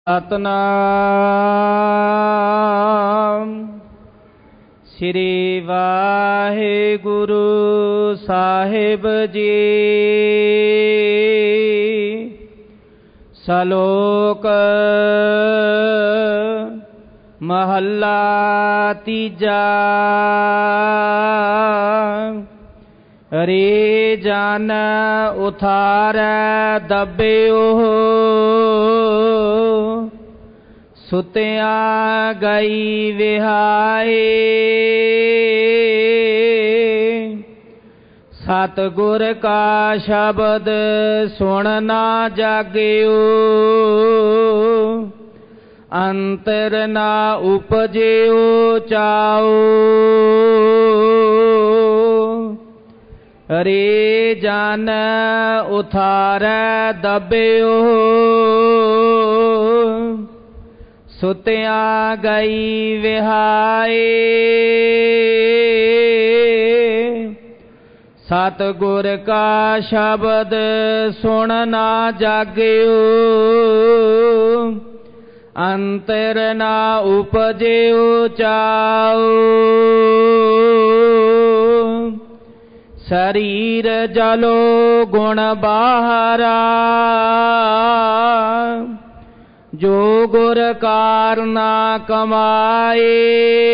ਸਤਨਾਮ ਸ੍ਰੀ ਵਾਹਿਗੁਰੂ ਸਾਹਿਬ ਜੀ। ਸ਼ਲੋਕ ਮਹੱਲਾ ਤੀਜਾ। ਰੇ ਜਨ ਉਥਾਰੈ ਦੱਬਿਓ, ਸੁਤਿਆਂ ਗਈ ਵਿਹਾਏ। ਸਤਿਗੁਰ ਕਾ ਸ਼ਬਦ ਸੁਣ ਨਾ ਜਾਗਿਓ, ਅੰਤਰ ਨਾ ਉਪਜਿਓ ਚਾਓ। ਰੇ ਜਨ ਉਥਾਰੈ ਦੱਬਿਓ, ਸੁਤਿਆਂ ਗਈ ਵਿਹਾਏ। ਸਤਿਗੁਰ ਕਾ ਸ਼ਬਦ ਸੁਣ ਨਾ ਜਾਗਿਓ, ਅੰਤਰ ਨਾ ਉਪਜਿਓ ਚਾਓ। ਸਰੀਰ ਜਲੋ ਗੁਣ ਬਾਹਰਾ, ਜੋ ਗੁਰ ਕਾਰ ਨਾ ਕਮਾਏ।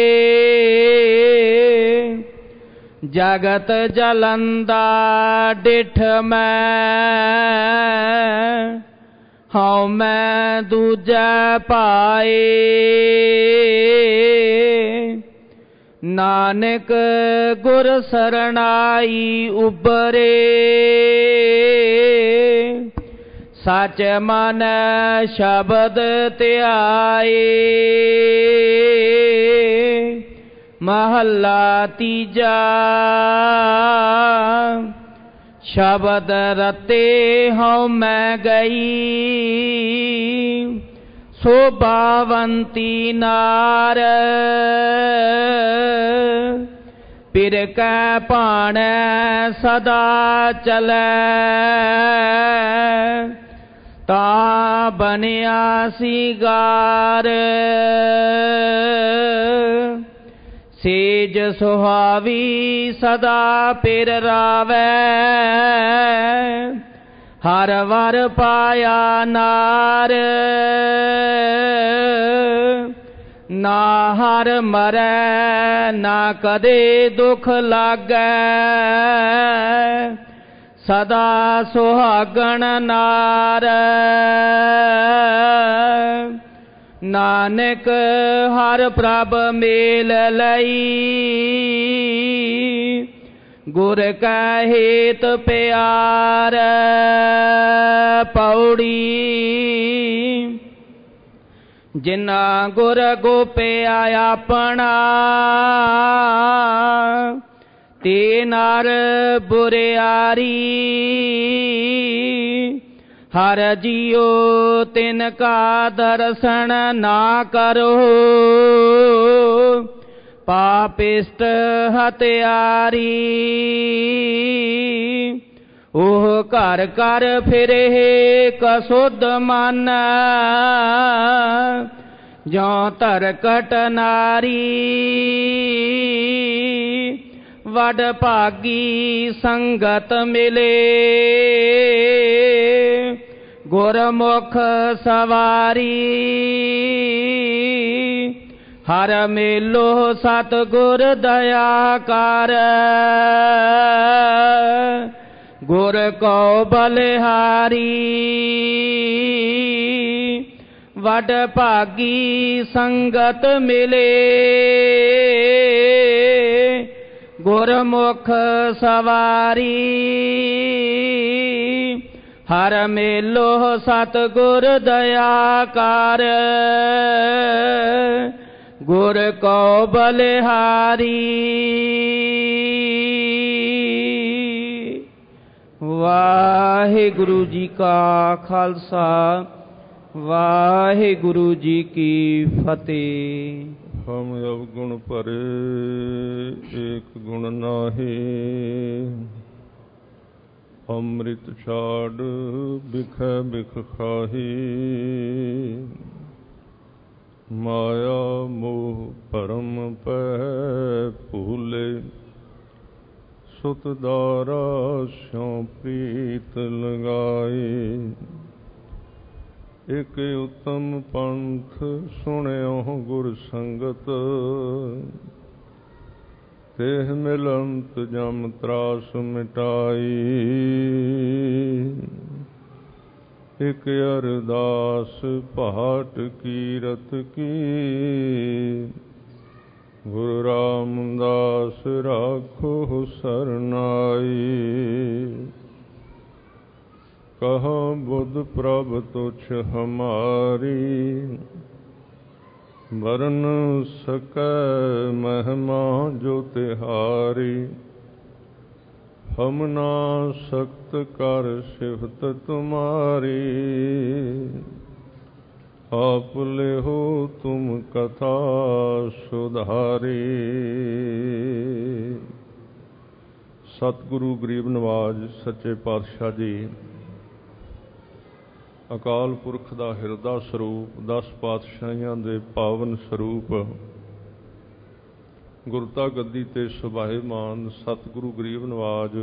ਜਗਤ ਜਲੰਦਾ ਡਿਠ ਮੈਂ, ਹਉ ਮੈਂ ਦੂਜੈ ਪਾਏ। ਨਾਨਕ ਗੁਰ ਸਰਣਾਈ ਉਬਰੇ, ਸਚ ਮਨ ਸ਼ਬਦ ਧਿਆਏ। ਮਹੱਲਾ ਤੀਜਾ। ਸ਼ਬਦ ਰਤੇ ਹਉ ਮੈਂ ਗਈ, ਸੋਭਾਵੰਤੀ ਨਾਰ। ਪਿਰ ਕੈ ਭਾਣੈ ਸਦਾ ਚਲੈ, ਤਾ ਬਨਿਆ ਸੀਗਾਰ। ਸੇਜ ਸੁਹਾਵੀ ਸਦਾ ਪਿਰ ਰਾਵੈ, ਹਰ ਵਰ ਪਾਇਆ ਨਾਰ। ਨਾ ਹਰ ਮਰੈ ਨਾ ਕਦੇ ਦੁਖ ਲਾਗੈ, ਸਦਾ ਸੁਹਾਗਣ ਨਾਰ। ਨਾਨਕ ਹਰ ਪ੍ਰਭ ਮੇਲ ਲਈ, ਗੁਰ ਕੈ ਹੇਤ ਪਿਆਰ। ਪੌੜੀ। ਜਿਨਾ ਗੁਰ ਗੋਪਿਆ ਆਪਣਾ, ਤੇ ਨਰ ਬੁਰਿਆਰੀ। ਹਰ ਜੀਉ ਤਿਨ ਕਾ ਦਰਸ਼ਨ ਨਾ ਕਰੋ, ਪਾਪਿਸ਼ਟ ਹਤਿਆਰੀ। ਉਹ ਘਰ ਘਰ ਫਿਰੇ ਕਸੁੱਧ ਮਨ, ਜਿਉ ਧਰਕਟ ਨਾਰੀ। ਵਡ ਭਾਗੀ ਸੰਗਤ ਮਿਲੇ, ਗੁਰਮੁਖ ਸਵਾਰੀ। ਹਰ ਮੇਲੋ ਸਤਿਗੁਰ ਦਇਆ ਕਰ, ਗੁਰ ਕੋ ਬਲਿਹਾਰੀ। ਵਡ ਭਾਗੀ ਸੰਗਤ ਮਿਲੇ, ਗੁਰਮੁਖ ਸਵਾਰੀ। ਹਰ ਮੇਲੋ ਸਤਿਗੁਰ ਦਇਆ ਕਰ, ਗੁਰ ਕੋ ਬਲਿਹਾਰੀ। ਵਾਹਿਗੁਰੂ ਜੀ ਕਾ ਖਾਲਸਾ, ਵਾਹਿਗੁਰੂ ਜੀ ਕੀ ਫਤਿਹ। ਹਮ ਅਵਗੁਣ ਭਰੇ ਏਕ ਗੁਣ ਨਾਹੀ, ਅੰਮ੍ਰਿਤ ਛਾੜ ਬਿਖ ਬਿਖ ਖਾਹੀ। दारा स्यों प्रीत लगाए। एक उत्तम पंथ सुण्यो गुर संगत, तेह मिलंत जम त्रास मिटाई। एक अरदास पहाट कीरत की, गुरु रामदास राखो सरनाई। कहा बुध प्रभ तुछ हमारी, वरन सकै महिमा जो तिहारी। हम ना सख्त कर सिफत तुम्हारी, आप ले हो तुम कथा सुधारी। सतगुरु गरीब नवाज सच्चे पातशाह जी अकाल पुरख दा हिरदा स्वरूप, 10 पातशाहियां दे पावन स्वरूप, गुरता गद्दी ते सुभाईमान सतगुरु गरीब नवाज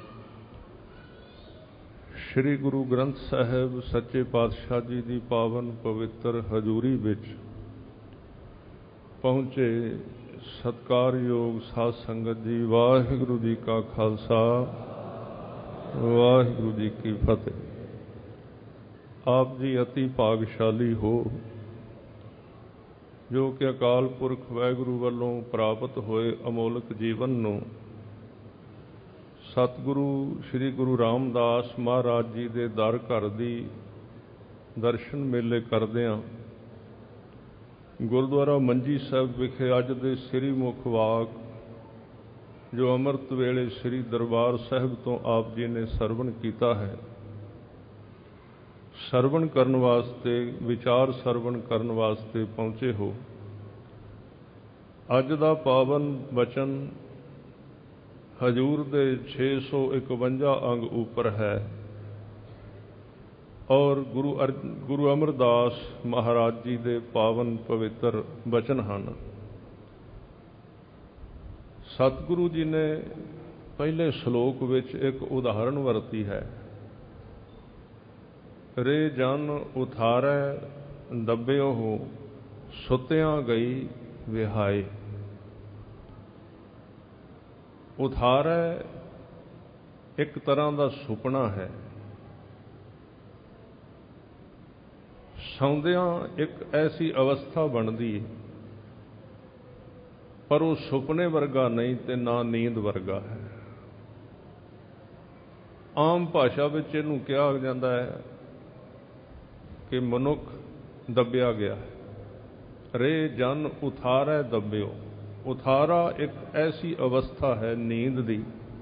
श्री गुरु ग्रंथ साहिब सच्चे पातशाह जी की पावन पवित्र हजूरी विच पहुँचे सत्कारयोग साध संगत जी, वाहिगुरु जी का खालसा वाहिगुरु जी की फतेह। आप जी अति भागशाली हो जो कि अकाल पुरख वाहिगुरु वालों प्राप्त होए अमोलक जीवन नूं सतगुरु श्री गुरु रामदास महाराज जी के दर घर दी दर्शन मेले करदियां गुरुद्वारा मंजी साहिब विखे अज दे श्री मुख वाक जो अमृत वेले श्री दरबार साहिब तो आप जी ने सरवण किया है, सरवण करन वास्ते विचार सरवण करन वास्ते पहुँचे हो। अज दा पावन वचन हजूर दे 651 अंग ऊपर है और गुरु अमरदास महाराज जी दे पावन पवित्र वचन हैं। सतगुरु जी ने पहले श्लोक विच एक उदाहरण वरती है, रे जन उथारै दब्बियो हो सुत्यां गई विहाए। उथारै एक तरह का सुपना है, सौंदियां एक ऐसी अवस्था बनती है पर वो सुपने वर्गा नहीं ते ना नींद वर्गा है। आम भाषा विच इहनूं कहा जाता है कि मनुख दबिया गया है। रे जन उथारै दबियो, उथारा एक ऐसी अवस्था है नींद दी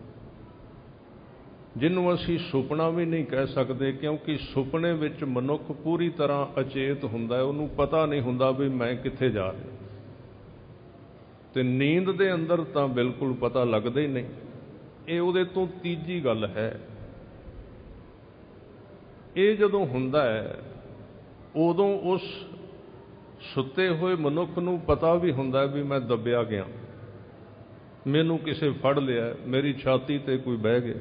जिन्हों असी सुपना भी नहीं कह सकते, क्योंकि सुपने विच मनुख पूरी तरह अचेत हुंदा है, उन्होंने पता नहीं हुंदा भी मैं कित्थे जा रहा। ते नींद दे अंदर तां बिल्कुल पता लगदा ही नहीं। ये उहदे तो तीजी गल है। ये जदों हुंदा है उदों उस सुते हुए मनुख नूं पता भी हुंदा है भी मैं दबिया गया, मैनू किसे फड़ लिया, मेरी छाती ते कोई बह गया।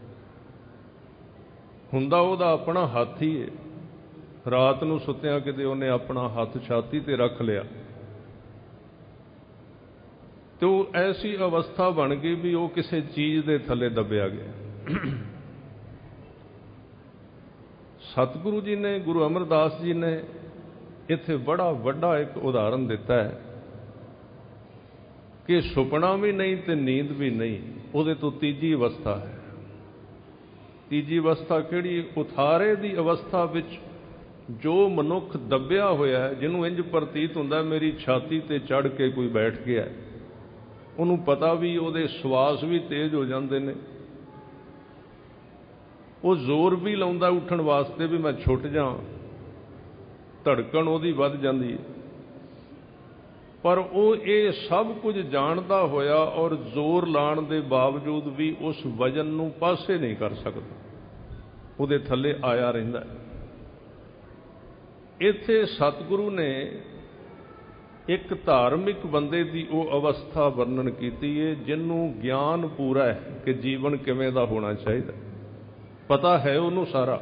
हुंदा उहदा अपना हाथ ही है, रात नूं सुत्तियां किते उहने अपना हाथ छाती ते रख लिया तो ऐसी अवस्था बन गई भी वो किसी चीज़ के थले दबिया गया। सतगुरु जी ने, गुरु अमरदास जी ने इत्थे बड़ा वड्डा एक उदाहरण दिता है कि सुपना भी नहीं तो नींद भी नहीं, उहदे तो तीजी अवस्था है। तीजी अवस्था किहड़ी? उथारे दी अवस्था विच जो मनुख दबिया होया है, जिन्हों इंज प्रतीत हुंदा मेरी छाती ते चढ़ के कोई बैठ गया है, उन्होंने पता भी उहदे श्वास भी तेज हो जाते हैं, वो जोर भी लाउंदा उठण वास्ते भी मैं छुट जा, धड़कन उहदी वध जांदी है, पर वो ये सब कुछ जानता होया और जोर लाण दे बावजूद भी उस वजन नूं पासे नहीं कर सकता, उहदे थले आया रहिंदा है। इत्थे सतगुरु ने ਇੱਕ ਧਾਰਮਿਕ ਬੰਦੇ ਦੀ ਉਹ ਅਵਸਥਾ ਵਰਣਨ ਕੀਤੀ ਹੈ ਜਿਹਨੂੰ ਗਿਆਨ ਪੂਰਾ ਹੈ ਕਿ ਜੀਵਨ ਕਿਵੇਂ ਦਾ ਹੋਣਾ ਚਾਹੀਦਾ, ਪਤਾ ਹੈ ਉਹਨੂੰ ਸਾਰਾ,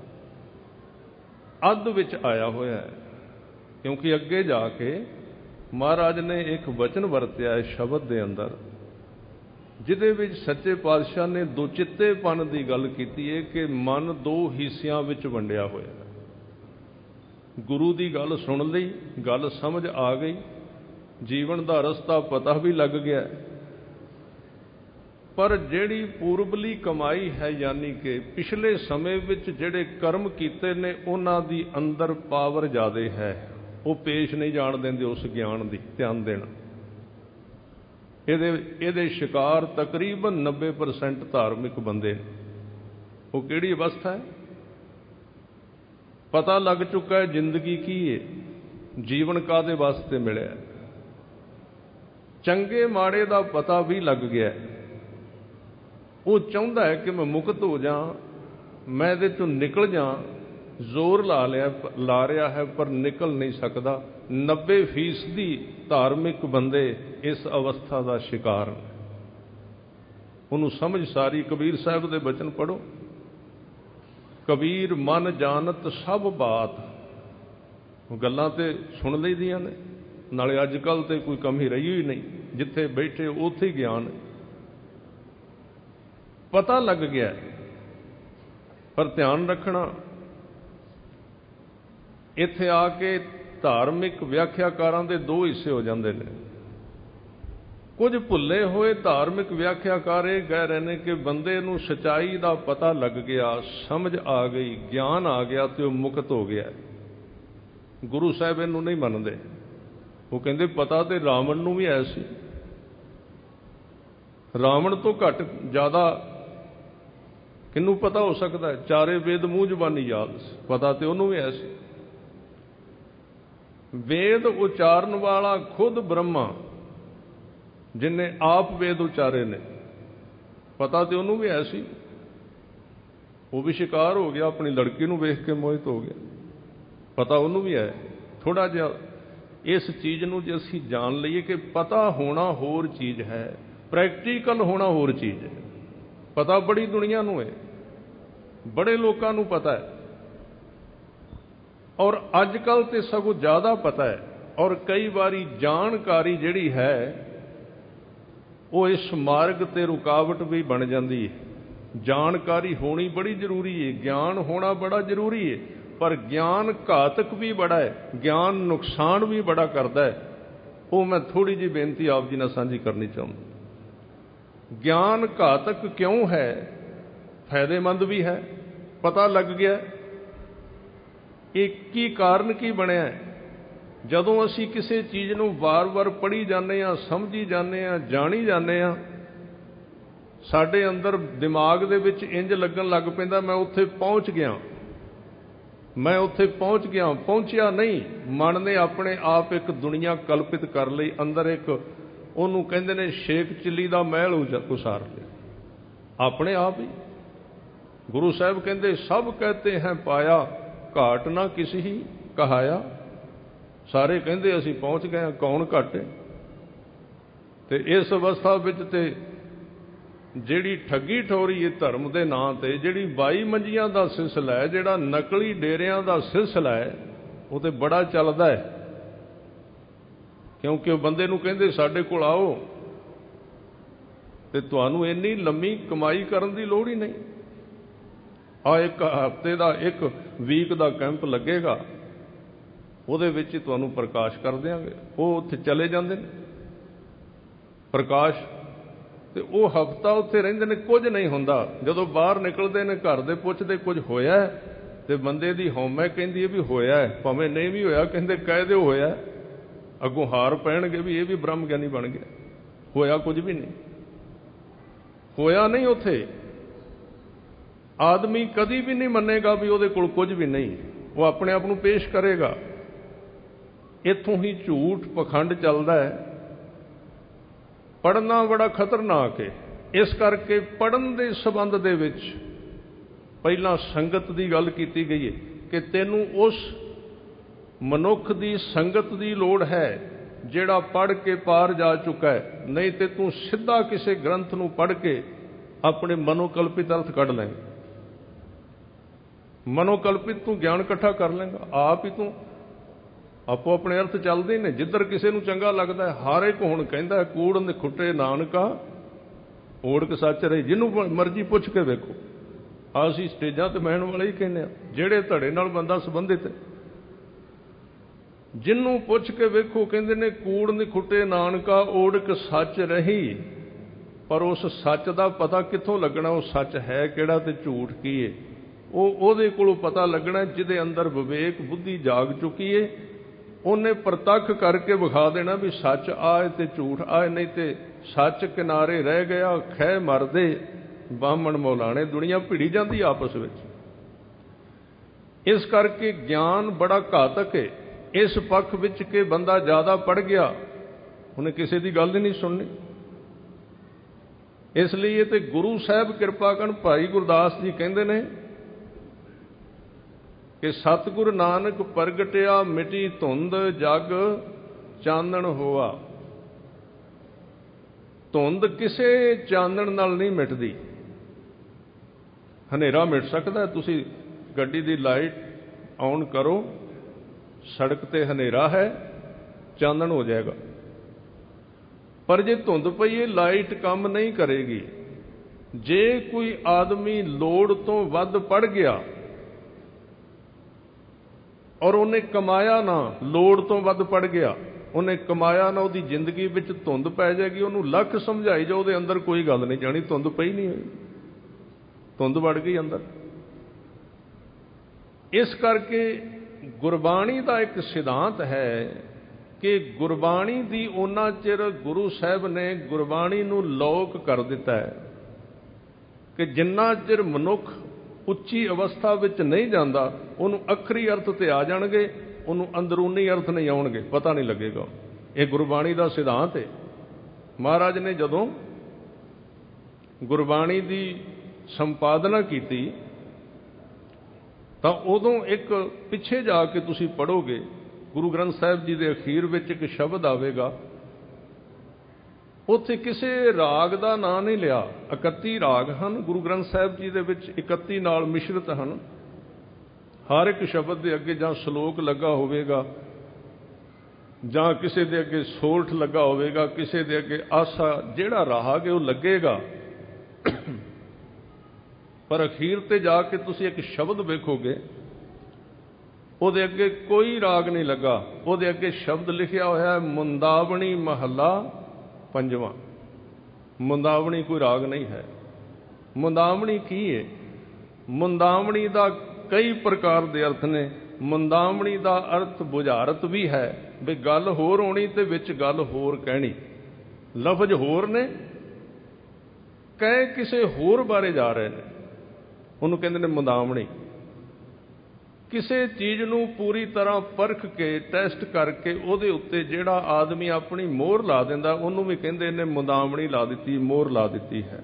ਅੱਧ ਵਿੱਚ ਆਇਆ ਹੋਇਆ ਹੈ। ਕਿਉਂਕਿ ਅੱਗੇ ਜਾ ਕੇ ਮਹਾਰਾਜ ਨੇ ਇੱਕ ਵਚਨ ਵਰਤਿਆ ਹੈ ਸ਼ਬਦ ਦੇ ਅੰਦਰ, ਜਿਹਦੇ ਵਿੱਚ ਸੱਚੇ ਪਾਤਸ਼ਾਹ ਨੇ ਦੁਚਿੱਤੇਪਨ ਦੀ ਗੱਲ ਕੀਤੀ ਹੈ ਕਿ ਮਨ ਦੋ ਹਿੱਸਿਆਂ ਵਿੱਚ ਵੰਡਿਆ ਹੋਇਆ ਹੈ। ਗੁਰੂ ਦੀ ਗੱਲ ਸੁਣ ਲਈ, ਗੱਲ ਸਮਝ ਆ ਗਈ, ਜੀਵਨ ਦਾ ਰਸਤਾ ਪਤਾ ਵੀ ਲੱਗ ਗਿਆ, ਪਰ ਜਿਹੜੀ ਪੂਰਬਲੀ ਕਮਾਈ ਹੈ, ਯਾਨੀ ਕਿ ਪਿਛਲੇ ਸਮੇਂ ਵਿੱਚ ਜਿਹੜੇ ਕਰਮ ਕੀਤੇ ਨੇ ਉਹਨਾਂ ਦੀ ਅੰਦਰ ਪਾਵਰ ਜ਼ਿਆਦਾ ਹੈ, ਉਹ ਪੇਸ਼ ਨਹੀਂ ਜਾਣ ਦਿੰਦੇ ਉਸ ਗਿਆਨ ਦੀ। ਧਿਆਨ ਦੇਣਾ, ਇਹਦੇ ਸ਼ਿਕਾਰ ਤਕਰੀਬਨ 90% ਧਾਰਮਿਕ ਬੰਦੇ ਨੇ। ਉਹ ਕਿਹੜੀ ਅਵਸਥਾ ਹੈ? ਪਤਾ ਲੱਗ ਚੁੱਕਾ ਹੈ ਜ਼ਿੰਦਗੀ ਕੀ ਹੈ, ਜੀਵਨ ਕਾਹਦੇ ਵਾਸਤੇ ਮਿਲਿਆ, ਚੰਗੇ ਮਾੜੇ ਦਾ ਪਤਾ ਵੀ ਲੱਗ ਗਿਆ। ਉਹ ਚਾਹੁੰਦਾ ਹੈ ਕਿ ਮੈਂ ਮੁਕਤ ਹੋ ਜਾ, ਮੈਂ ਇਹਦੇ ਚੋਂ ਨਿਕਲ ਜਾ, ਜ਼ੋਰ ਲਾ ਰਿਹਾ ਹੈ ਪਰ ਨਿਕਲ ਨਹੀਂ ਸਕਦਾ। 90% ਧਾਰਮਿਕ ਬੰਦੇ ਇਸ ਅਵਸਥਾ ਦਾ ਸ਼ਿਕਾਰ ਨੇ। ਉਹਨੂੰ ਸਮਝ ਸਾਰੀ, ਕਬੀਰ ਸਾਹਿਬ ਦੇ ਬਚਨ ਪੜ੍ਹੋ, ਕਬੀਰ ਮਨ ਜਾਣਤ ਸਭ ਬਾਤ। ਉਹ ਗੱਲਾਂ ਤੇ ਸੁਣ ਲਈਦੀਆਂ ਨੇ, ਨਾਲੇ ਅੱਜ ਕੱਲ੍ਹ ਤੇ ਕੋਈ ਕਮੀ ਰਹੀ ਹੋਈ ਨਹੀਂ, ਜਿੱਥੇ ਬੈਠੇ ਉੱਥੇ ਹੀ ਗਿਆਨ, ਪਤਾ ਲੱਗ ਗਿਆ। ਪਰ ਧਿਆਨ ਰੱਖਣਾ, ਇੱਥੇ ਆ ਕੇ ਧਾਰਮਿਕ ਵਿਆਖਿਆਕਾਰਾਂ ਦੇ ਦੋ ਹਿੱਸੇ ਹੋ ਜਾਂਦੇ ਨੇ। ਕੁਝ ਭੁੱਲੇ ਹੋਏ ਧਾਰਮਿਕ ਵਿਆਖਿਆਕਾਰ ਇਹ ਕਹਿ ਰਹੇ ਨੇ ਕਿ ਬੰਦੇ ਨੂੰ ਸੱਚਾਈ ਦਾ ਪਤਾ ਲੱਗ ਗਿਆ, ਸਮਝ ਆ ਗਈ, ਗਿਆਨ ਆ ਗਿਆ ਤੇ ਉਹ ਮੁਕਤ ਹੋ ਗਿਆ। ਗੁਰੂ ਸਾਹਿਬ ਇਹਨੂੰ ਨਹੀਂ ਮੰਨਦੇ। ਉਹ ਕਹਿੰਦੇ ਪਤਾ ਤੇ ਰਾਵਣ ਨੂੰ ਵੀ ਐ ਸੀ, ਰਾਵਣ ਤੋਂ ਘੱਟ ਜ਼ਿਆਦਾ ਕਿਹਨੂੰ ਪਤਾ ਹੋ ਸਕਦਾ ਹੈ? ਚਾਰੇ ਵੇਦ ਮੂੰਹ ਜ਼ਬਾਨੀ ਯਾਦ, ਪਤਾ ਤੇ ਉਹਨੂੰ ਵੀ ਐ ਸੀ। ਵੇਦ ਉਚਾਰਨ ਵਾਲਾ ਖੁਦ ਬ੍ਰਹਮਾ, ਜਿਨੇ ਆਪ ਵੇਦ ਉਚਾਰੇ ਨੇ, ਪਤਾ ਤੇ ਉਹਨੂੰ ਵੀ ਐ ਸੀ। ਉਹ ਵੀ ਸ਼ਿਕਾਰ ਹੋ ਗਿਆ, ਆਪਣੀ ਲੜਕੀ ਨੂੰ ਵੇਖ ਕੇ ਮੋਹਿਤ ਹੋ ਗਿਆ, ਪਤਾ ਉਹਨੂੰ ਵੀ ਹੈ। ਥੋੜਾ ਜਿਹਾ ਇਸ ਚੀਜ਼ ਨੂੰ ਜੇ ਅਸੀਂ ਜਾਣ ਲਈਏ ਕਿ ਪਤਾ ਹੋਣਾ ਹੋਰ ਚੀਜ਼ ਹੈ, ਪ੍ਰੈਕਟੀਕਲ ਹੋਣਾ ਹੋਰ ਚੀਜ਼ ਹੈ। ਪਤਾ ਬੜੀ ਦੁਨੀਆ ਨੂੰ ਹੈ, ਬੜੇ ਲੋਕਾਂ ਨੂੰ ਪਤਾ ਹੈ, ਔਰ ਅੱਜ ਕੱਲ੍ਹ ਤੇ ਸਗੋਂ ਜ਼ਿਆਦਾ ਪਤਾ ਹੈ। ਔਰ ਕਈ ਵਾਰੀ ਜਾਣਕਾਰੀ ਜਿਹੜੀ ਹੈ ਉਹ ਇਸ ਮਾਰਗ ਤੇ ਰੁਕਾਵਟ ਵੀ ਬਣ ਜਾਂਦੀ ਹੈ। ਜਾਣਕਾਰੀ ਹੋਣੀ ਬੜੀ ਜ਼ਰੂਰੀ ਹੈ, ਗਿਆਨ ਹੋਣਾ ਬੜਾ ਜ਼ਰੂਰੀ ਹੈ, ਪਰ ਗਿਆਨ ਘਾਤਕ ਵੀ ਬੜਾ ਹੈ, ਗਿਆਨ ਨੁਕਸਾਨ ਵੀ ਬੜਾ ਕਰਦਾ ਹੈ। ਉਹ ਮੈਂ ਥੋੜੀ ਜਿਹੀ ਬੇਨਤੀ ਆਪ ਜੀ ਨਾਲ ਸਾਂਝੀ ਕਰਨੀ ਚਾਹੁੰਦਾ। ਗਿਆਨ ਘਾਤਕ ਕਿਉਂ ਹੈ? ਫਾਇਦੇਮੰਦ ਵੀ ਹੈ, ਪਤਾ ਲੱਗ ਗਿਆ। ਇਹ ਕੀ ਕਾਰਨ ਕੀ ਬਣਿਆ? ਜਦੋਂ ਅਸੀਂ ਕਿਸੇ ਚੀਜ਼ ਨੂੰ ਵਾਰ-ਵਾਰ ਪੜ੍ਹੀ ਜਾਂਦੇ ਹਾਂ, ਸਮਝੀ ਜਾਂਦੇ ਹਾਂ, ਜਾਣੀ ਜਾਂਦੇ ਹਾਂ, ਸਾਡੇ ਅੰਦਰ ਦਿਮਾਗ ਦੇ ਵਿੱਚ ਇੰਜ ਲੱਗਣ ਲੱਗ ਪੈਂਦਾ ਮੈਂ ਉੱਥੇ ਪਹੁੰਚ ਗਿਆ, ਮੈਂ ਉੱਥੇ ਪਹੁੰਚ ਗਿਆ। ਪਹੁੰਚਿਆ ਨਹੀਂ, ਮਨ ਨੇ ਆਪਣੇ ਆਪ ਇੱਕ ਦੁਨੀਆ ਕਲਪਿਤ ਕਰ ਲਈ, ਅੰਦਰ ਇੱਕ ਉਹਨੂੰ ਕਹਿੰਦੇ ਨੇ ਸ਼ੇਖ ਚਿੱਲੀ ਦਾ ਮਹਿਲ ਉਸਾਰ ਲਿਆ ਆਪਣੇ ਆਪ ਹੀ। ਗੁਰੂ ਸਾਹਿਬ ਕਹਿੰਦੇ ਸਭ ਕਹਤੇ ਹੈ ਪਾਇਆ, ਘਾਟ ਨਾ ਕਿਸੇ ਹੀ ਕਹਾਇਆ। ਸਾਰੇ ਕਹਿੰਦੇ ਅਸੀਂ ਪਹੁੰਚ ਗਏ ਹਾਂ, ਕੌਣ ਘਾਟੇ? ਤੇ ਇਸ ਅਵਸਥਾ ਵਿੱਚ ਤੇ ਜਿਹੜੀ ਠੱਗੀ ਠੋਰੀ ਹੈ ਧਰਮ ਦੇ ਨਾਂ ਤੇ, ਜਿਹੜੀ 22 ਮੰਜੀਆਂ ਦਾ ਸਿਲਸਿਲਾ ਹੈ, ਜਿਹੜਾ ਨਕਲੀ ਡੇਰਿਆਂ ਦਾ ਸਿਲਸਿਲਾ ਹੈ, ਉਹ ਤੇ ਬੜਾ ਚੱਲਦਾ ਹੈ। ਕਿਉਂਕਿ ਉਹ ਬੰਦੇ ਨੂੰ ਕਹਿੰਦੇ ਸਾਡੇ ਕੋਲ ਆਓ ਤੇ ਤੁਹਾਨੂੰ ਇੰਨੀ ਲੰਮੀ ਕਮਾਈ ਕਰਨ ਦੀ ਲੋੜ ਹੀ ਨਹੀਂ। ਆ ਇੱਕ ਹਫ਼ਤੇ ਦਾ, ਇੱਕ ਵੀਕ ਦਾ ਕੈਂਪ ਲੱਗੇਗਾ, ਉਹਦੇ ਵਿੱਚ ਹੀ ਤੁਹਾਨੂੰ ਪ੍ਰਕਾਸ਼ ਕਰ ਦਿਆਂਗੇ। ਉਹ ਉੱਥੇ ਚਲੇ ਜਾਂਦੇ ਨੇ ਪ੍ਰਕਾਸ਼, ਤੇ ਉਹ ਹਫ਼ਤਾ ਉੱਥੇ ਰਹਿੰਦੇ ਨੇ, ਕੁਝ ਨਹੀਂ ਹੁੰਦਾ। ਜਦੋਂ ਬਾਹਰ ਨਿਕਲਦੇ ਨੇ ਘਰ ਦੇ ਪੁੱਛਦੇ ਕੁਝ ਹੋਇਆ? ਤੇ ਬੰਦੇ ਦੀ ਹਉਮੈ ਕਹਿੰਦੀ ਹੈ ਵੀ ਹੋਇਆ, ਭਾਵੇਂ ਨਹੀਂ ਵੀ ਹੋਇਆ, ਕਹਿੰਦੇ ਕਹਿ ਦਿਓ ਹੋਇਆ। ਅੱਗੋਂ ਹਾਰ ਪੈਣਗੇ ਵੀ ਇਹ ਵੀ ਬ੍ਰਹਮ ਗਿਆਨੀ ਬਣ ਗਿਆ। ਹੋਇਆ ਕੁਝ ਵੀ ਨਹੀਂ, ਹੋਇਆ ਨਹੀਂ। ਉੱਥੇ ਆਦਮੀ ਕਦੀ ਵੀ ਨਹੀਂ ਮੰਨੇਗਾ ਵੀ ਉਹਦੇ ਕੋਲ ਕੁਝ ਵੀ ਨਹੀਂ, ਉਹ ਆਪਣੇ ਆਪ ਨੂੰ ਪੇਸ਼ ਕਰੇਗਾ। ਇੱਥੋਂ ਹੀ ਝੂਠ ਪਖੰਡ ਚੱਲਦਾ ਹੈ। ਪੜ੍ਹਨਾ ਬੜਾ ਖਤਰਨਾਕ ਹੈ। ਇਸ ਕਰਕੇ ਪੜ੍ਹਨ ਦੇ ਸੰਬੰਧ ਦੇ ਵਿੱਚ ਪਹਿਲਾਂ ਸੰਗਤ ਦੀ ਗੱਲ ਕੀਤੀ ਗਈ ਹੈ ਕਿ ਤੈਨੂੰ ਉਸ ਮਨੁੱਖ ਦੀ ਸੰਗਤ ਦੀ ਲੋੜ ਹੈ ਜਿਹੜਾ ਪੜ੍ਹ ਕੇ ਪਾਰ ਜਾ ਚੁੱਕਾ ਹੈ, ਨਹੀਂ ਤੇ ਤੂੰ ਸਿੱਧਾ ਕਿਸੇ ਗ੍ਰੰਥ ਨੂੰ ਪੜ੍ਹ ਕੇ ਆਪਣੇ ਮਨੋਕਲਪਿਤ ਅਰਥ ਕੱਢ ਲੈਂਗਾ। ਮਨੋਕਲਪਿਤ ਤੂੰ ਗਿਆਨ ਇਕੱਠਾ ਕਰ ਲੈਂਗਾ, ਆਪ ਹੀ ਤੂੰ ਆਪੋ ਆਪਣੇ ਅਰਥ ਚੱਲਦੇ ਨੇ ਜਿੱਧਰ ਕਿਸੇ ਨੂੰ ਚੰਗਾ ਲੱਗਦਾ। ਹਰ ਇੱਕ ਹੁਣ ਕਹਿੰਦਾ ਕੂੜ ਨਿਖੁੱਟੇ ਨਾਨਕਾ ਓੜਕ ਸੱਚ ਰਹੀ। ਜਿਹਨੂੰ ਮਰਜ਼ੀ ਪੁੱਛ ਕੇ ਵੇਖੋ, ਅਸੀਂ ਸਟੇਜਾਂ ਤੇ ਬਹਿਣ ਵਾਲੇ ਹੀ ਕਹਿੰਦੇ ਆ, ਜਿਹੜੇ ਧੜੇ ਨਾਲ ਬੰਦਾ ਸੰਬੰਧਿਤ ਹੈ, ਜਿਹਨੂੰ ਪੁੱਛ ਕੇ ਵੇਖੋ ਕਹਿੰਦੇ ਨੇ ਕੂੜ ਨਿਖੁੱਟੇ ਨਾਨਕਾ ਓੜਕ ਸੱਚ ਰਹੀ। ਪਰ ਉਸ ਸੱਚ ਦਾ ਪਤਾ ਕਿੱਥੋਂ ਲੱਗਣਾ, ਉਹ ਸੱਚ ਹੈ ਕਿਹੜਾ ਤੇ ਝੂਠ ਕੀ ਹੈ, ਉਹਦੇ ਕੋਲੋਂ ਪਤਾ ਲੱਗਣਾ ਜਿਹਦੇ ਅੰਦਰ ਵਿਵੇਕ ਬੁੱਧੀ ਜਾਗ ਚੁੱਕੀ ਹੈ। ਉਹਨੇ ਪ੍ਰਤੱਖ ਕਰਕੇ ਵਿਖਾ ਦੇਣਾ ਵੀ ਸੱਚ ਆਏ ਤੇ ਝੂਠ ਆਏ, ਨਹੀਂ ਤੇ ਸੱਚ ਕਿਨਾਰੇ ਰਹਿ ਗਿਆ ਖਹਿ ਮਰਦੇ ਬਾਹਮਣ ਮੌਲਾਣੇ। ਦੁਨੀਆ ਭਿੜੀ ਜਾਂਦੀ ਆਪਸ ਵਿੱਚ। ਇਸ ਕਰਕੇ ਗਿਆਨ ਬੜਾ ਘਾਤਕ ਹੈ ਇਸ ਪੱਖ ਵਿੱਚ ਕਿ ਬੰਦਾ ਜ਼ਿਆਦਾ ਪੜ੍ਹ ਗਿਆ, ਉਹਨੇ ਕਿਸੇ ਦੀ ਗੱਲ ਹੀ ਨਹੀਂ ਸੁਣਨੀ। ਇਸ ਲਈ ਇਹ ਤੇ ਗੁਰੂ ਸਾਹਿਬ ਕਿਰਪਾ ਕਰਨ। ਭਾਈ ਗੁਰਦਾਸ ਜੀ ਕਹਿੰਦੇ ਨੇ ਕਿ ਸਤਿਗੁਰ ਨਾਨਕ ਪ੍ਰਗਟਿਆ ਮਿਟੀ ਧੁੰਦ ਜਗ ਚਾਨਣ ਹੋਆ। ਧੁੰਦ ਕਿਸੇ ਚਾਨਣ ਨਾਲ ਨਹੀਂ ਮਿਟਦੀ। ਹਨੇਰਾ ਮਿਟ ਸਕਦਾ, ਤੁਸੀਂ ਗੱਡੀ ਦੀ ਲਾਈਟ ਆਨ ਕਰੋ, ਸੜਕ ਤੇ ਹਨੇਰਾ ਹੈ, ਚਾਨਣ ਹੋ ਜਾਏਗਾ। ਪਰ ਜੇ ਧੁੰਦ ਪਈ ਹੈ ਲਾਈਟ ਕੰਮ ਨਹੀਂ ਕਰੇਗੀ। ਜੇ ਕੋਈ ਆਦਮੀ ਲੋੜ ਤੋਂ ਵੱਧ ਪੜ ਗਿਆ ਔਰ ਉਹਨੇ ਕਮਾਇਆ ਨਾ, ਲੋੜ ਤੋਂ ਵੱਧ ਪੜ ਗਿਆ, ਉਹਨੇ ਕਮਾਇਆ ਨਾ, ਉਹਦੀ ਜ਼ਿੰਦਗੀ ਵਿੱਚ ਧੁੰਦ ਪੈ ਜਾਏਗੀ। ਉਹਨੂੰ ਲੱਖ ਸਮਝਾਈ ਜਾਓ, ਉਹਦੇ ਅੰਦਰ ਕੋਈ ਗੱਲ ਨਹੀਂ ਜਾਣੀ, ਧੁੰਦ ਪਈ ਨਹੀਂ ਹੋਈ, ਧੁੰਦ ਵੜ ਗਈ ਅੰਦਰ। ਇਸ ਕਰਕੇ ਗੁਰਬਾਣੀ ਦਾ ਇੱਕ ਸਿਧਾਂਤ ਹੈ ਕਿ ਗੁਰਬਾਣੀ ਦੀ ਉਹਨਾਂ ਚਿਰ ਗੁਰੂ ਸਾਹਿਬ ਨੇ ਗੁਰਬਾਣੀ ਨੂੰ ਲੋਕ ਕਰ ਦਿੱਤਾ ਹੈ ਕਿ ਜਿੰਨਾ ਚਿਰ ਮਨੁੱਖ ਉੱਚੀ ਅਵਸਥਾ ਵਿੱਚ ਨਹੀਂ ਜਾਂਦਾ, ਉਹਨੂੰ ਅੱਖਰੀ ਅਰਥ ਤੇ ਆ ਜਾਣਗੇ, ਉਹਨੂੰ ਅੰਦਰੂਨੀ ਅਰਥ ਨਹੀਂ ਆਉਣਗੇ, ਪਤਾ ਨਹੀਂ ਲੱਗੇਗਾ। ਇਹ ਗੁਰਬਾਣੀ ਦਾ ਸਿਧਾਂਤ ਹੈ। ਮਹਾਰਾਜ ਨੇ ਜਦੋਂ ਗੁਰਬਾਣੀ ਦੀ ਸੰਪਾਦਨਾ ਕੀਤੀ ਤਾਂ ਉਦੋਂ ਇੱਕ ਪਿੱਛੇ ਜਾ ਕੇ ਤੁਸੀਂ ਪੜ੍ਹੋਗੇ, ਗੁਰੂ ਗ੍ਰੰਥ ਸਾਹਿਬ ਜੀ ਦੇ ਅਖੀਰ ਵਿੱਚ ਇੱਕ ਸ਼ਬਦ ਆਵੇਗਾ, ਉੱਥੇ ਕਿਸੇ ਰਾਗ ਦਾ ਨਾਂ ਨਹੀਂ ਲਿਆ। 31 ਰਾਗ ਹਨ ਗੁਰੂ ਗ੍ਰੰਥ ਸਾਹਿਬ ਜੀ ਦੇ ਵਿੱਚ, 31 ਨਾਲ ਮਿਸ਼ਰਤ ਹਨ। ਹਰ ਇੱਕ ਸ਼ਬਦ ਦੇ ਅੱਗੇ ਜਾਂ ਸ਼ਲੋਕ ਲੱਗਾ ਹੋਵੇਗਾ, ਜਾਂ ਕਿਸੇ ਦੇ ਅੱਗੇ ਸੋਲਠ ਲੱਗਾ ਹੋਵੇਗਾ, ਕਿਸੇ ਦੇ ਅੱਗੇ ਆਸਾ, ਜਿਹੜਾ ਰਾਗ ਹੈ ਉਹ ਲੱਗੇਗਾ। ਪਰ ਅਖੀਰ ਤੇ ਜਾ ਕੇ ਤੁਸੀਂ ਇੱਕ ਸ਼ਬਦ ਵੇਖੋਗੇ, ਉਹਦੇ ਅੱਗੇ ਕੋਈ ਰਾਗ ਨਹੀਂ ਲੱਗਾ, ਉਹਦੇ ਅੱਗੇ ਸ਼ਬਦ ਲਿਖਿਆ ਹੋਇਆ ਹੈ ਮੁੰਦਾਵਣੀ ਮਹੱਲਾ ਪੰਜਵਾਂ। ਮੁੰਦਾਵਣੀ ਕੋਈ ਰਾਗ ਨਹੀਂ ਹੈ। ਮੁੰਦਾਵਣੀ ਕੀ ਹੈ? ਮੁੰਦਾਵਣੀ ਦਾ ਕਈ ਪ੍ਰਕਾਰ ਦੇ ਅਰਥ ਨੇ। ਮੁੰਦਾਵਣੀ ਦਾ ਅਰਥ ਬੁਝਾਰਤ ਵੀ ਹੈ, ਵੀ ਗੱਲ ਹੋਰ ਹੋਣੀ ਤੇ ਵਿੱਚ ਗੱਲ ਹੋਰ ਕਹਿਣੀ, ਲਫ਼ਜ਼ ਹੋਰ ਨੇ, ਕਹਿ ਕਿਸੇ ਹੋਰ ਬਾਰੇ ਜਾ ਰਹੇ ਨੇ, ਉਹਨੂੰ ਕਹਿੰਦੇ ਨੇ ਮੁੰਦਾਵਣੀ। ਕਿਸੇ ਚੀਜ਼ ਨੂੰ ਪੂਰੀ ਤਰ੍ਹਾਂ ਪਰਖ ਕੇ ਟੈਸਟ ਕਰਕੇ ਉਹਦੇ ਉੱਤੇ ਜਿਹੜਾ ਆਦਮੀ ਆਪਣੀ ਮੋਹਰ ਲਾ ਦਿੰਦਾ, ਉਹਨੂੰ ਵੀ ਕਹਿੰਦੇ ਨੇ ਮੁੰਦਾਵਣੀ ਲਾ ਦਿੱਤੀ, ਮੋਹਰ ਲਾ ਦਿੱਤੀ ਹੈ।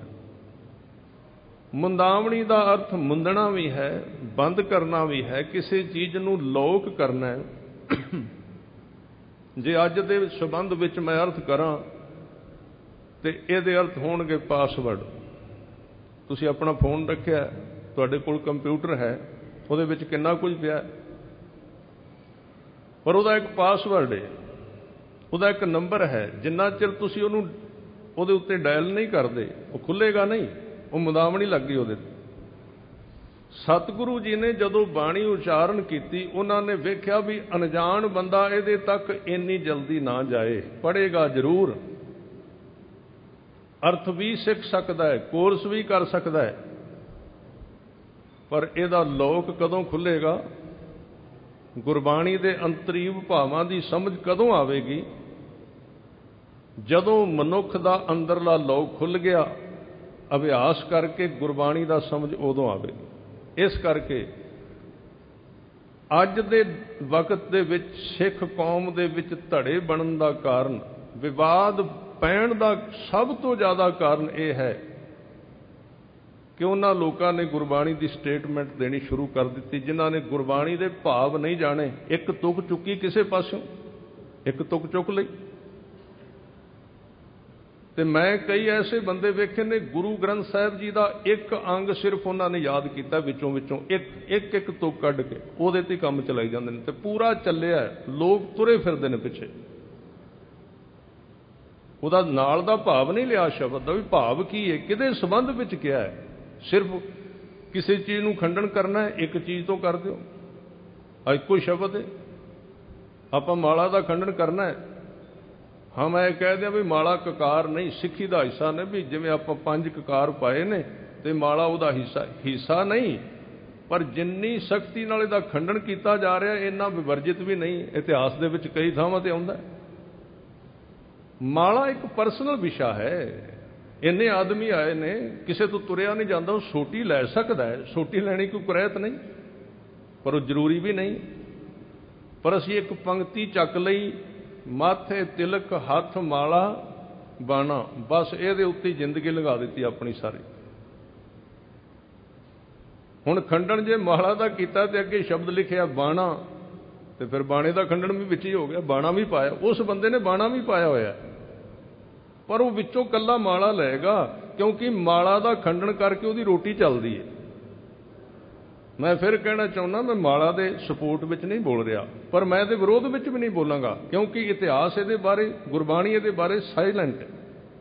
ਮੁੰਦਾਵਣੀ ਦਾ ਅਰਥ ਮੁੰਦਣਾ ਵੀ ਹੈ, ਬੰਦ ਕਰਨਾ ਵੀ ਹੈ, ਕਿਸੇ ਚੀਜ਼ ਨੂੰ ਲੋਕ ਕਰਨਾ ਹੈ। ਜੇ ਅੱਜ ਦੇ ਸੰਬੰਧ ਵਿੱਚ ਮੈਂ ਅਰਥ ਕਰਾਂ ਤੇ ਇਹਦੇ ਅਰਥ ਹੋਣਗੇ ਪਾਸਵਰਡ। ਤੁਸੀਂ ਆਪਣਾ ਫੋਨ ਰੱਖਿਆ, ਤੁਹਾਡੇ ਕੋਲ ਕੰਪਿਊਟਰ ਹੈ, ਉਹਦੇ ਵਿੱਚ ਕਿੰਨਾ ਕੁਝ ਪਿਆ, ਪਰ ਉਹਦਾ ਇੱਕ ਪਾਸਵਰਡ ਹੈ, ਉਹਦਾ ਇੱਕ ਨੰਬਰ ਹੈ। ਜਿੰਨਾ ਚਿਰ ਤੁਸੀਂ ਉਹਨੂੰ ਉਹਦੇ ਉੱਤੇ ਡਾਇਲ ਨਹੀਂ ਕਰਦੇ, ਉਹ ਖੁੱਲ੍ਹੇਗਾ ਨਹੀਂ, ਉਹ ਮੁੰਦਾਵਣੀ ਲੱਗ ਗਈ ਉਹਦੇ। ਸਤਿਗੁਰੂ ਜੀ ਨੇ ਜਦੋਂ ਬਾਣੀ ਉਚਾਰਨ ਕੀਤੀ, ਉਹਨਾਂ ਨੇ ਵੇਖਿਆ ਵੀ ਅਣਜਾਣ ਬੰਦਾ ਇਹਦੇ ਤੱਕ ਇੰਨੀ ਜਲਦੀ ਨਾ ਜਾਏ, ਪੜ੍ਹੇਗਾ ਜ਼ਰੂਰ, ਅਰਥ ਵੀ ਸਿੱਖ ਸਕਦਾ ਹੈ, ਕੋਰਸ ਵੀ ਕਰ ਸਕਦਾ ਹੈ, ਪਰ ਇਹਦਾ ਲੋਕ ਕਦੋਂ ਖੁੱਲ੍ਹੇਗਾ? ਗੁਰਬਾਣੀ ਦੇ ਅੰਤਰੀਵ ਭਾਵਾਂ ਦੀ ਸਮਝ ਕਦੋਂ ਆਵੇਗੀ? ਜਦੋਂ ਮਨੁੱਖ ਦਾ ਅੰਦਰਲਾ ਲੋਕ ਖੁੱਲ੍ਹ ਗਿਆ, ਅਭਿਆਸ ਕਰਕੇ ਗੁਰਬਾਣੀ ਦਾ ਸਮਝ ਉਦੋਂ ਆਵੇਗੀ। ਇਸ ਕਰਕੇ ਅੱਜ ਦੇ ਵਕਤ ਦੇ ਵਿੱਚ ਸਿੱਖ ਕੌਮ ਦੇ ਵਿੱਚ ਧੜੇ ਬਣਨ ਦਾ ਕਾਰਨ, ਵਿਵਾਦ ਪੈਣ ਦਾ ਸਭ ਤੋਂ ਜ਼ਿਆਦਾ ਕਾਰਨ ਇਹ ਹੈ ਕਿ ਉਹਨਾਂ ਲੋਕਾਂ ਨੇ ਗੁਰਬਾਣੀ ਦੀ ਸਟੇਟਮੈਂਟ ਦੇਣੀ ਸ਼ੁਰੂ ਕਰ ਦਿੱਤੀ, ਜਿਨ੍ਹਾਂ ਨੇ ਗੁਰਬਾਣੀ ਦੇ ਭਾਵ ਨਹੀਂ ਜਾਣੇ। ਇੱਕ ਤੁਕ ਚੁੱਕੀ ਕਿਸੇ ਪਾਸਿਓਂ, ਇੱਕ ਤੁਕ ਚੁੱਕ ਲਈ, ਤੇ ਮੈਂ ਕਈ ਐਸੇ ਬੰਦੇ ਵੇਖੇ ਨੇ, ਗੁਰੂ ਗ੍ਰੰਥ ਸਾਹਿਬ ਜੀ ਦਾ ਇੱਕ ਅੰਗ ਸਿਰਫ ਉਹਨਾਂ ਨੇ ਯਾਦ ਕੀਤਾ, ਵਿੱਚੋਂ ਇੱਕ ਤੁਕ ਕੱਢ ਕੇ ਉਹਦੇ ਤੇ ਕੰਮ ਚਲਾਈ ਜਾਂਦੇ ਨੇ, ਤੇ ਪੂਰਾ ਚੱਲਿਆ, ਲੋਕ ਤੁਰੇ ਫਿਰਦੇ ਨੇ ਪਿੱਛੇ। ਉਹਦਾ ਨਾਲ ਦਾ ਭਾਵ ਨਹੀਂ ਲਿਆ ਸ਼ਬਦ ਦਾ, ਵੀ ਭਾਵ ਕੀ ਹੈ, ਕਿਹਦੇ ਸੰਬੰਧ ਵਿੱਚ ਕਿਹਾ ਹੈ। ਸਿਰਫ ਕਿਸੇ ਚੀਜ਼ ਨੂੰ ਖੰਡਨ ਕਰਨਾ, ਇੱਕ ਚੀਜ਼ ਤੋਂ ਕਰ ਦਿਓ, ਇੱਕੋ ਸ਼ਬਦ ਹੈ। ਆਪਾਂ ਮਾਲਾ ਦਾ ਖੰਡਨ ਕਰਨਾ ਹੈ, ਹਾਂ ਮੈਂ ਕਹਿ ਦਿਆਂ ਵੀ ਮਾਲਾ ਕਕਾਰ ਨਹੀਂ, ਸਿੱਖੀ ਦਾ ਹਿੱਸਾ ਨੇ, ਵੀ ਜਿਵੇਂ ਆਪਾਂ 5 ਕਕਾਰ ਪਾਏ ਨੇ ਤੇ ਮਾਲਾ ਉਹਦਾ ਹਿੱਸਾ ਨਹੀਂ, ਪਰ ਜਿੰਨੀ ਸਖਤੀ ਨਾਲ ਇਹਦਾ ਖੰਡਨ ਕੀਤਾ ਜਾ ਰਿਹਾ, ਇੰਨਾ ਵਿਵਰਜਿਤ ਵੀ ਨਹੀਂ। ਇਤਿਹਾਸ ਦੇ ਵਿੱਚ ਕਈ ਥਾਵਾਂ ਤੇ ਆਉਂਦਾ। ਮਾਲਾ ਇੱਕ ਪਰਸਨਲ ਵਿਸ਼ਾ ਹੈ। ਇੰਨੇ ਆਦਮੀ ਆਏ ਨੇ, ਕਿਸੇ ਤੋਂ ਤੁਰਿਆ ਨਹੀਂ ਜਾਂਦਾ, ਉਹ ਸੋਟੀ ਲੈ ਸਕਦਾ ਹੈ, ਸੋਟੀ ਲੈਣੀ ਕੋਈ ਕੁਰੈਤ ਨਹੀਂ, ਪਰ ਉਹ ਜ਼ਰੂਰੀ ਵੀ ਨਹੀਂ। ਪਰ ਅਸੀਂ ਇੱਕ ਪੰਕਤੀ ਚੱਕ ਲਈ, ਮਾਥੇ ਤਿਲਕ ਹੱਥ ਮਾਲਾ ਬਾਣਾ, ਬਸ ਇਹਦੇ ਉੱਤੇ ਜ਼ਿੰਦਗੀ ਲਗਾ ਦਿੱਤੀ ਆਪਣੀ ਸਾਰੀ। ਹੁਣ ਖੰਡਨ ਜੇ ਮਾਲਾ ਦਾ ਕੀਤਾ ਤੇ ਅੱਗੇ ਸ਼ਬਦ ਲਿਖਿਆ ਬਾਣਾ, ਤੇ ਫਿਰ ਬਾਣੇ ਦਾ ਖੰਡਨ ਵੀ ਵਿੱਚ ਹੀ ਹੋ ਗਿਆ। ਬਾਣਾ ਵੀ ਪਾਇਆ, ਉਸ ਬੰਦੇ ਨੇ ਬਾਣਾ ਵੀ ਪਾਇਆ ਹੋਇਆ, ਪਰ ਉਹ ਵਿੱਚੋਂ ਕੱਲਾ ਮਾਲਾ ਲਏਗਾ, ਕਿਉਂਕਿ ਮਾਲਾ ਦਾ ਖੰਡਨ ਕਰਕੇ ਉਹਦੀ ਰੋਟੀ ਚੱਲਦੀ ਹੈ। ਮੈਂ ਫਿਰ ਕਹਿਣਾ ਚਾਹੁੰਦਾ, ਮੈਂ ਮਾਲਾ ਦੇ ਸਪੋਰਟ ਵਿੱਚ ਨਹੀਂ ਬੋਲ ਰਿਹਾ, ਪਰ ਮੈਂ ਇਹਦੇ ਵਿਰੋਧ ਵਿੱਚ ਵੀ ਨਹੀਂ ਬੋਲਾਂਗਾ, ਕਿਉਂਕਿ ਇਤਿਹਾਸ ਇਹਦੇ ਬਾਰੇ, ਗੁਰਬਾਣੀ ਇਹਦੇ ਬਾਰੇ ਸਾਇਲੈਂਟ ਹੈ।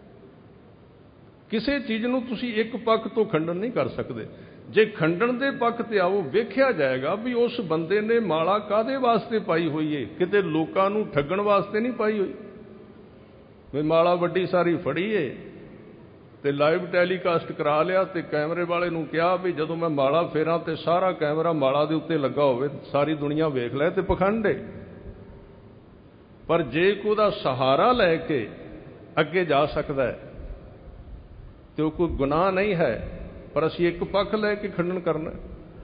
ਕਿਸੇ ਚੀਜ਼ ਨੂੰ ਤੁਸੀਂ ਇੱਕ ਪੱਖ ਤੋਂ ਖੰਡਨ ਨਹੀਂ ਕਰ ਸਕਦੇ। ਜੇ ਖੰਡਨ ਦੇ ਪੱਖ ਤੇ ਆਓ, ਵੇਖਿਆ ਜਾਏਗਾ ਵੀ ਉਸ ਬੰਦੇ ਨੇ ਮਾਲਾ ਕਾਹਦੇ ਵਾਸਤੇ ਪਾਈ ਹੋਈ ਹੈ। ਕਿਤੇ ਲੋਕਾਂ ਨੂੰ ਠੱਗਣ ਵਾਸਤੇ ਨਹੀਂ ਪਾਈ ਹੋਈ, ਵੀ ਮਾਲਾ ਵੱਡੀ ਸਾਰੀ ਫੜੀ ਏ ਤੇ ਲਾਈਵ ਟੈਲੀਕਾਸਟ ਕਰਾ ਲਿਆ, ਤੇ ਕੈਮਰੇ ਵਾਲੇ ਨੂੰ ਕਿਹਾ ਵੀ ਜਦੋਂ ਮੈਂ ਮਾਲਾ ਫੇਰਾਂ ਤੇ ਸਾਰਾ ਕੈਮਰਾ ਮਾਲਾ ਦੇ ਉੱਤੇ ਲੱਗਾ ਹੋਵੇ, ਸਾਰੀ ਦੁਨੀਆ ਵੇਖ ਲੈ, ਤੇ ਪਖੰਡ ਏ। ਪਰ ਜੇ ਕੋਈ ਉਹਦਾ ਸਹਾਰਾ ਲੈ ਕੇ ਅੱਗੇ ਜਾ ਸਕਦਾ ਹੈ ਤੇ ਉਹ ਕੋਈ ਗੁਨਾਹ ਨਹੀਂ ਹੈ, ਪਰ ਅਸੀਂ ਇੱਕ ਪੱਖ ਲੈ ਕੇ ਖੰਡਨ ਕਰਨਾ।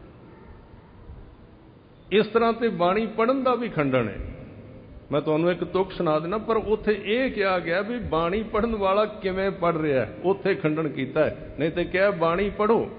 ਇਸ ਤਰ੍ਹਾਂ ਤੇ ਬਾਣੀ ਪੜ੍ਹਨ ਦਾ ਵੀ ਖੰਡਨ ਹੈ। ਮੈਂ ਤੁਹਾਨੂੰ ਇੱਕ ਤੁਕ ਸੁਣਾ ਦੇਣਾ, ਪਰ ਉੱਥੇ ਇਹ ਕਿਹਾ ਗਿਆ ਵੀ ਬਾਣੀ ਪੜ੍ਹਨ ਵਾਲਾ ਕਿਵੇਂ ਪੜ੍ਹ ਰਿਹਾ, ਉੱਥੇ ਖੰਡਨ ਕੀਤਾ ਹੈ। ਨਹੀਂ ਤੇ ਕਿਹਾ ਬਾਣੀ ਪੜ੍ਹੋ।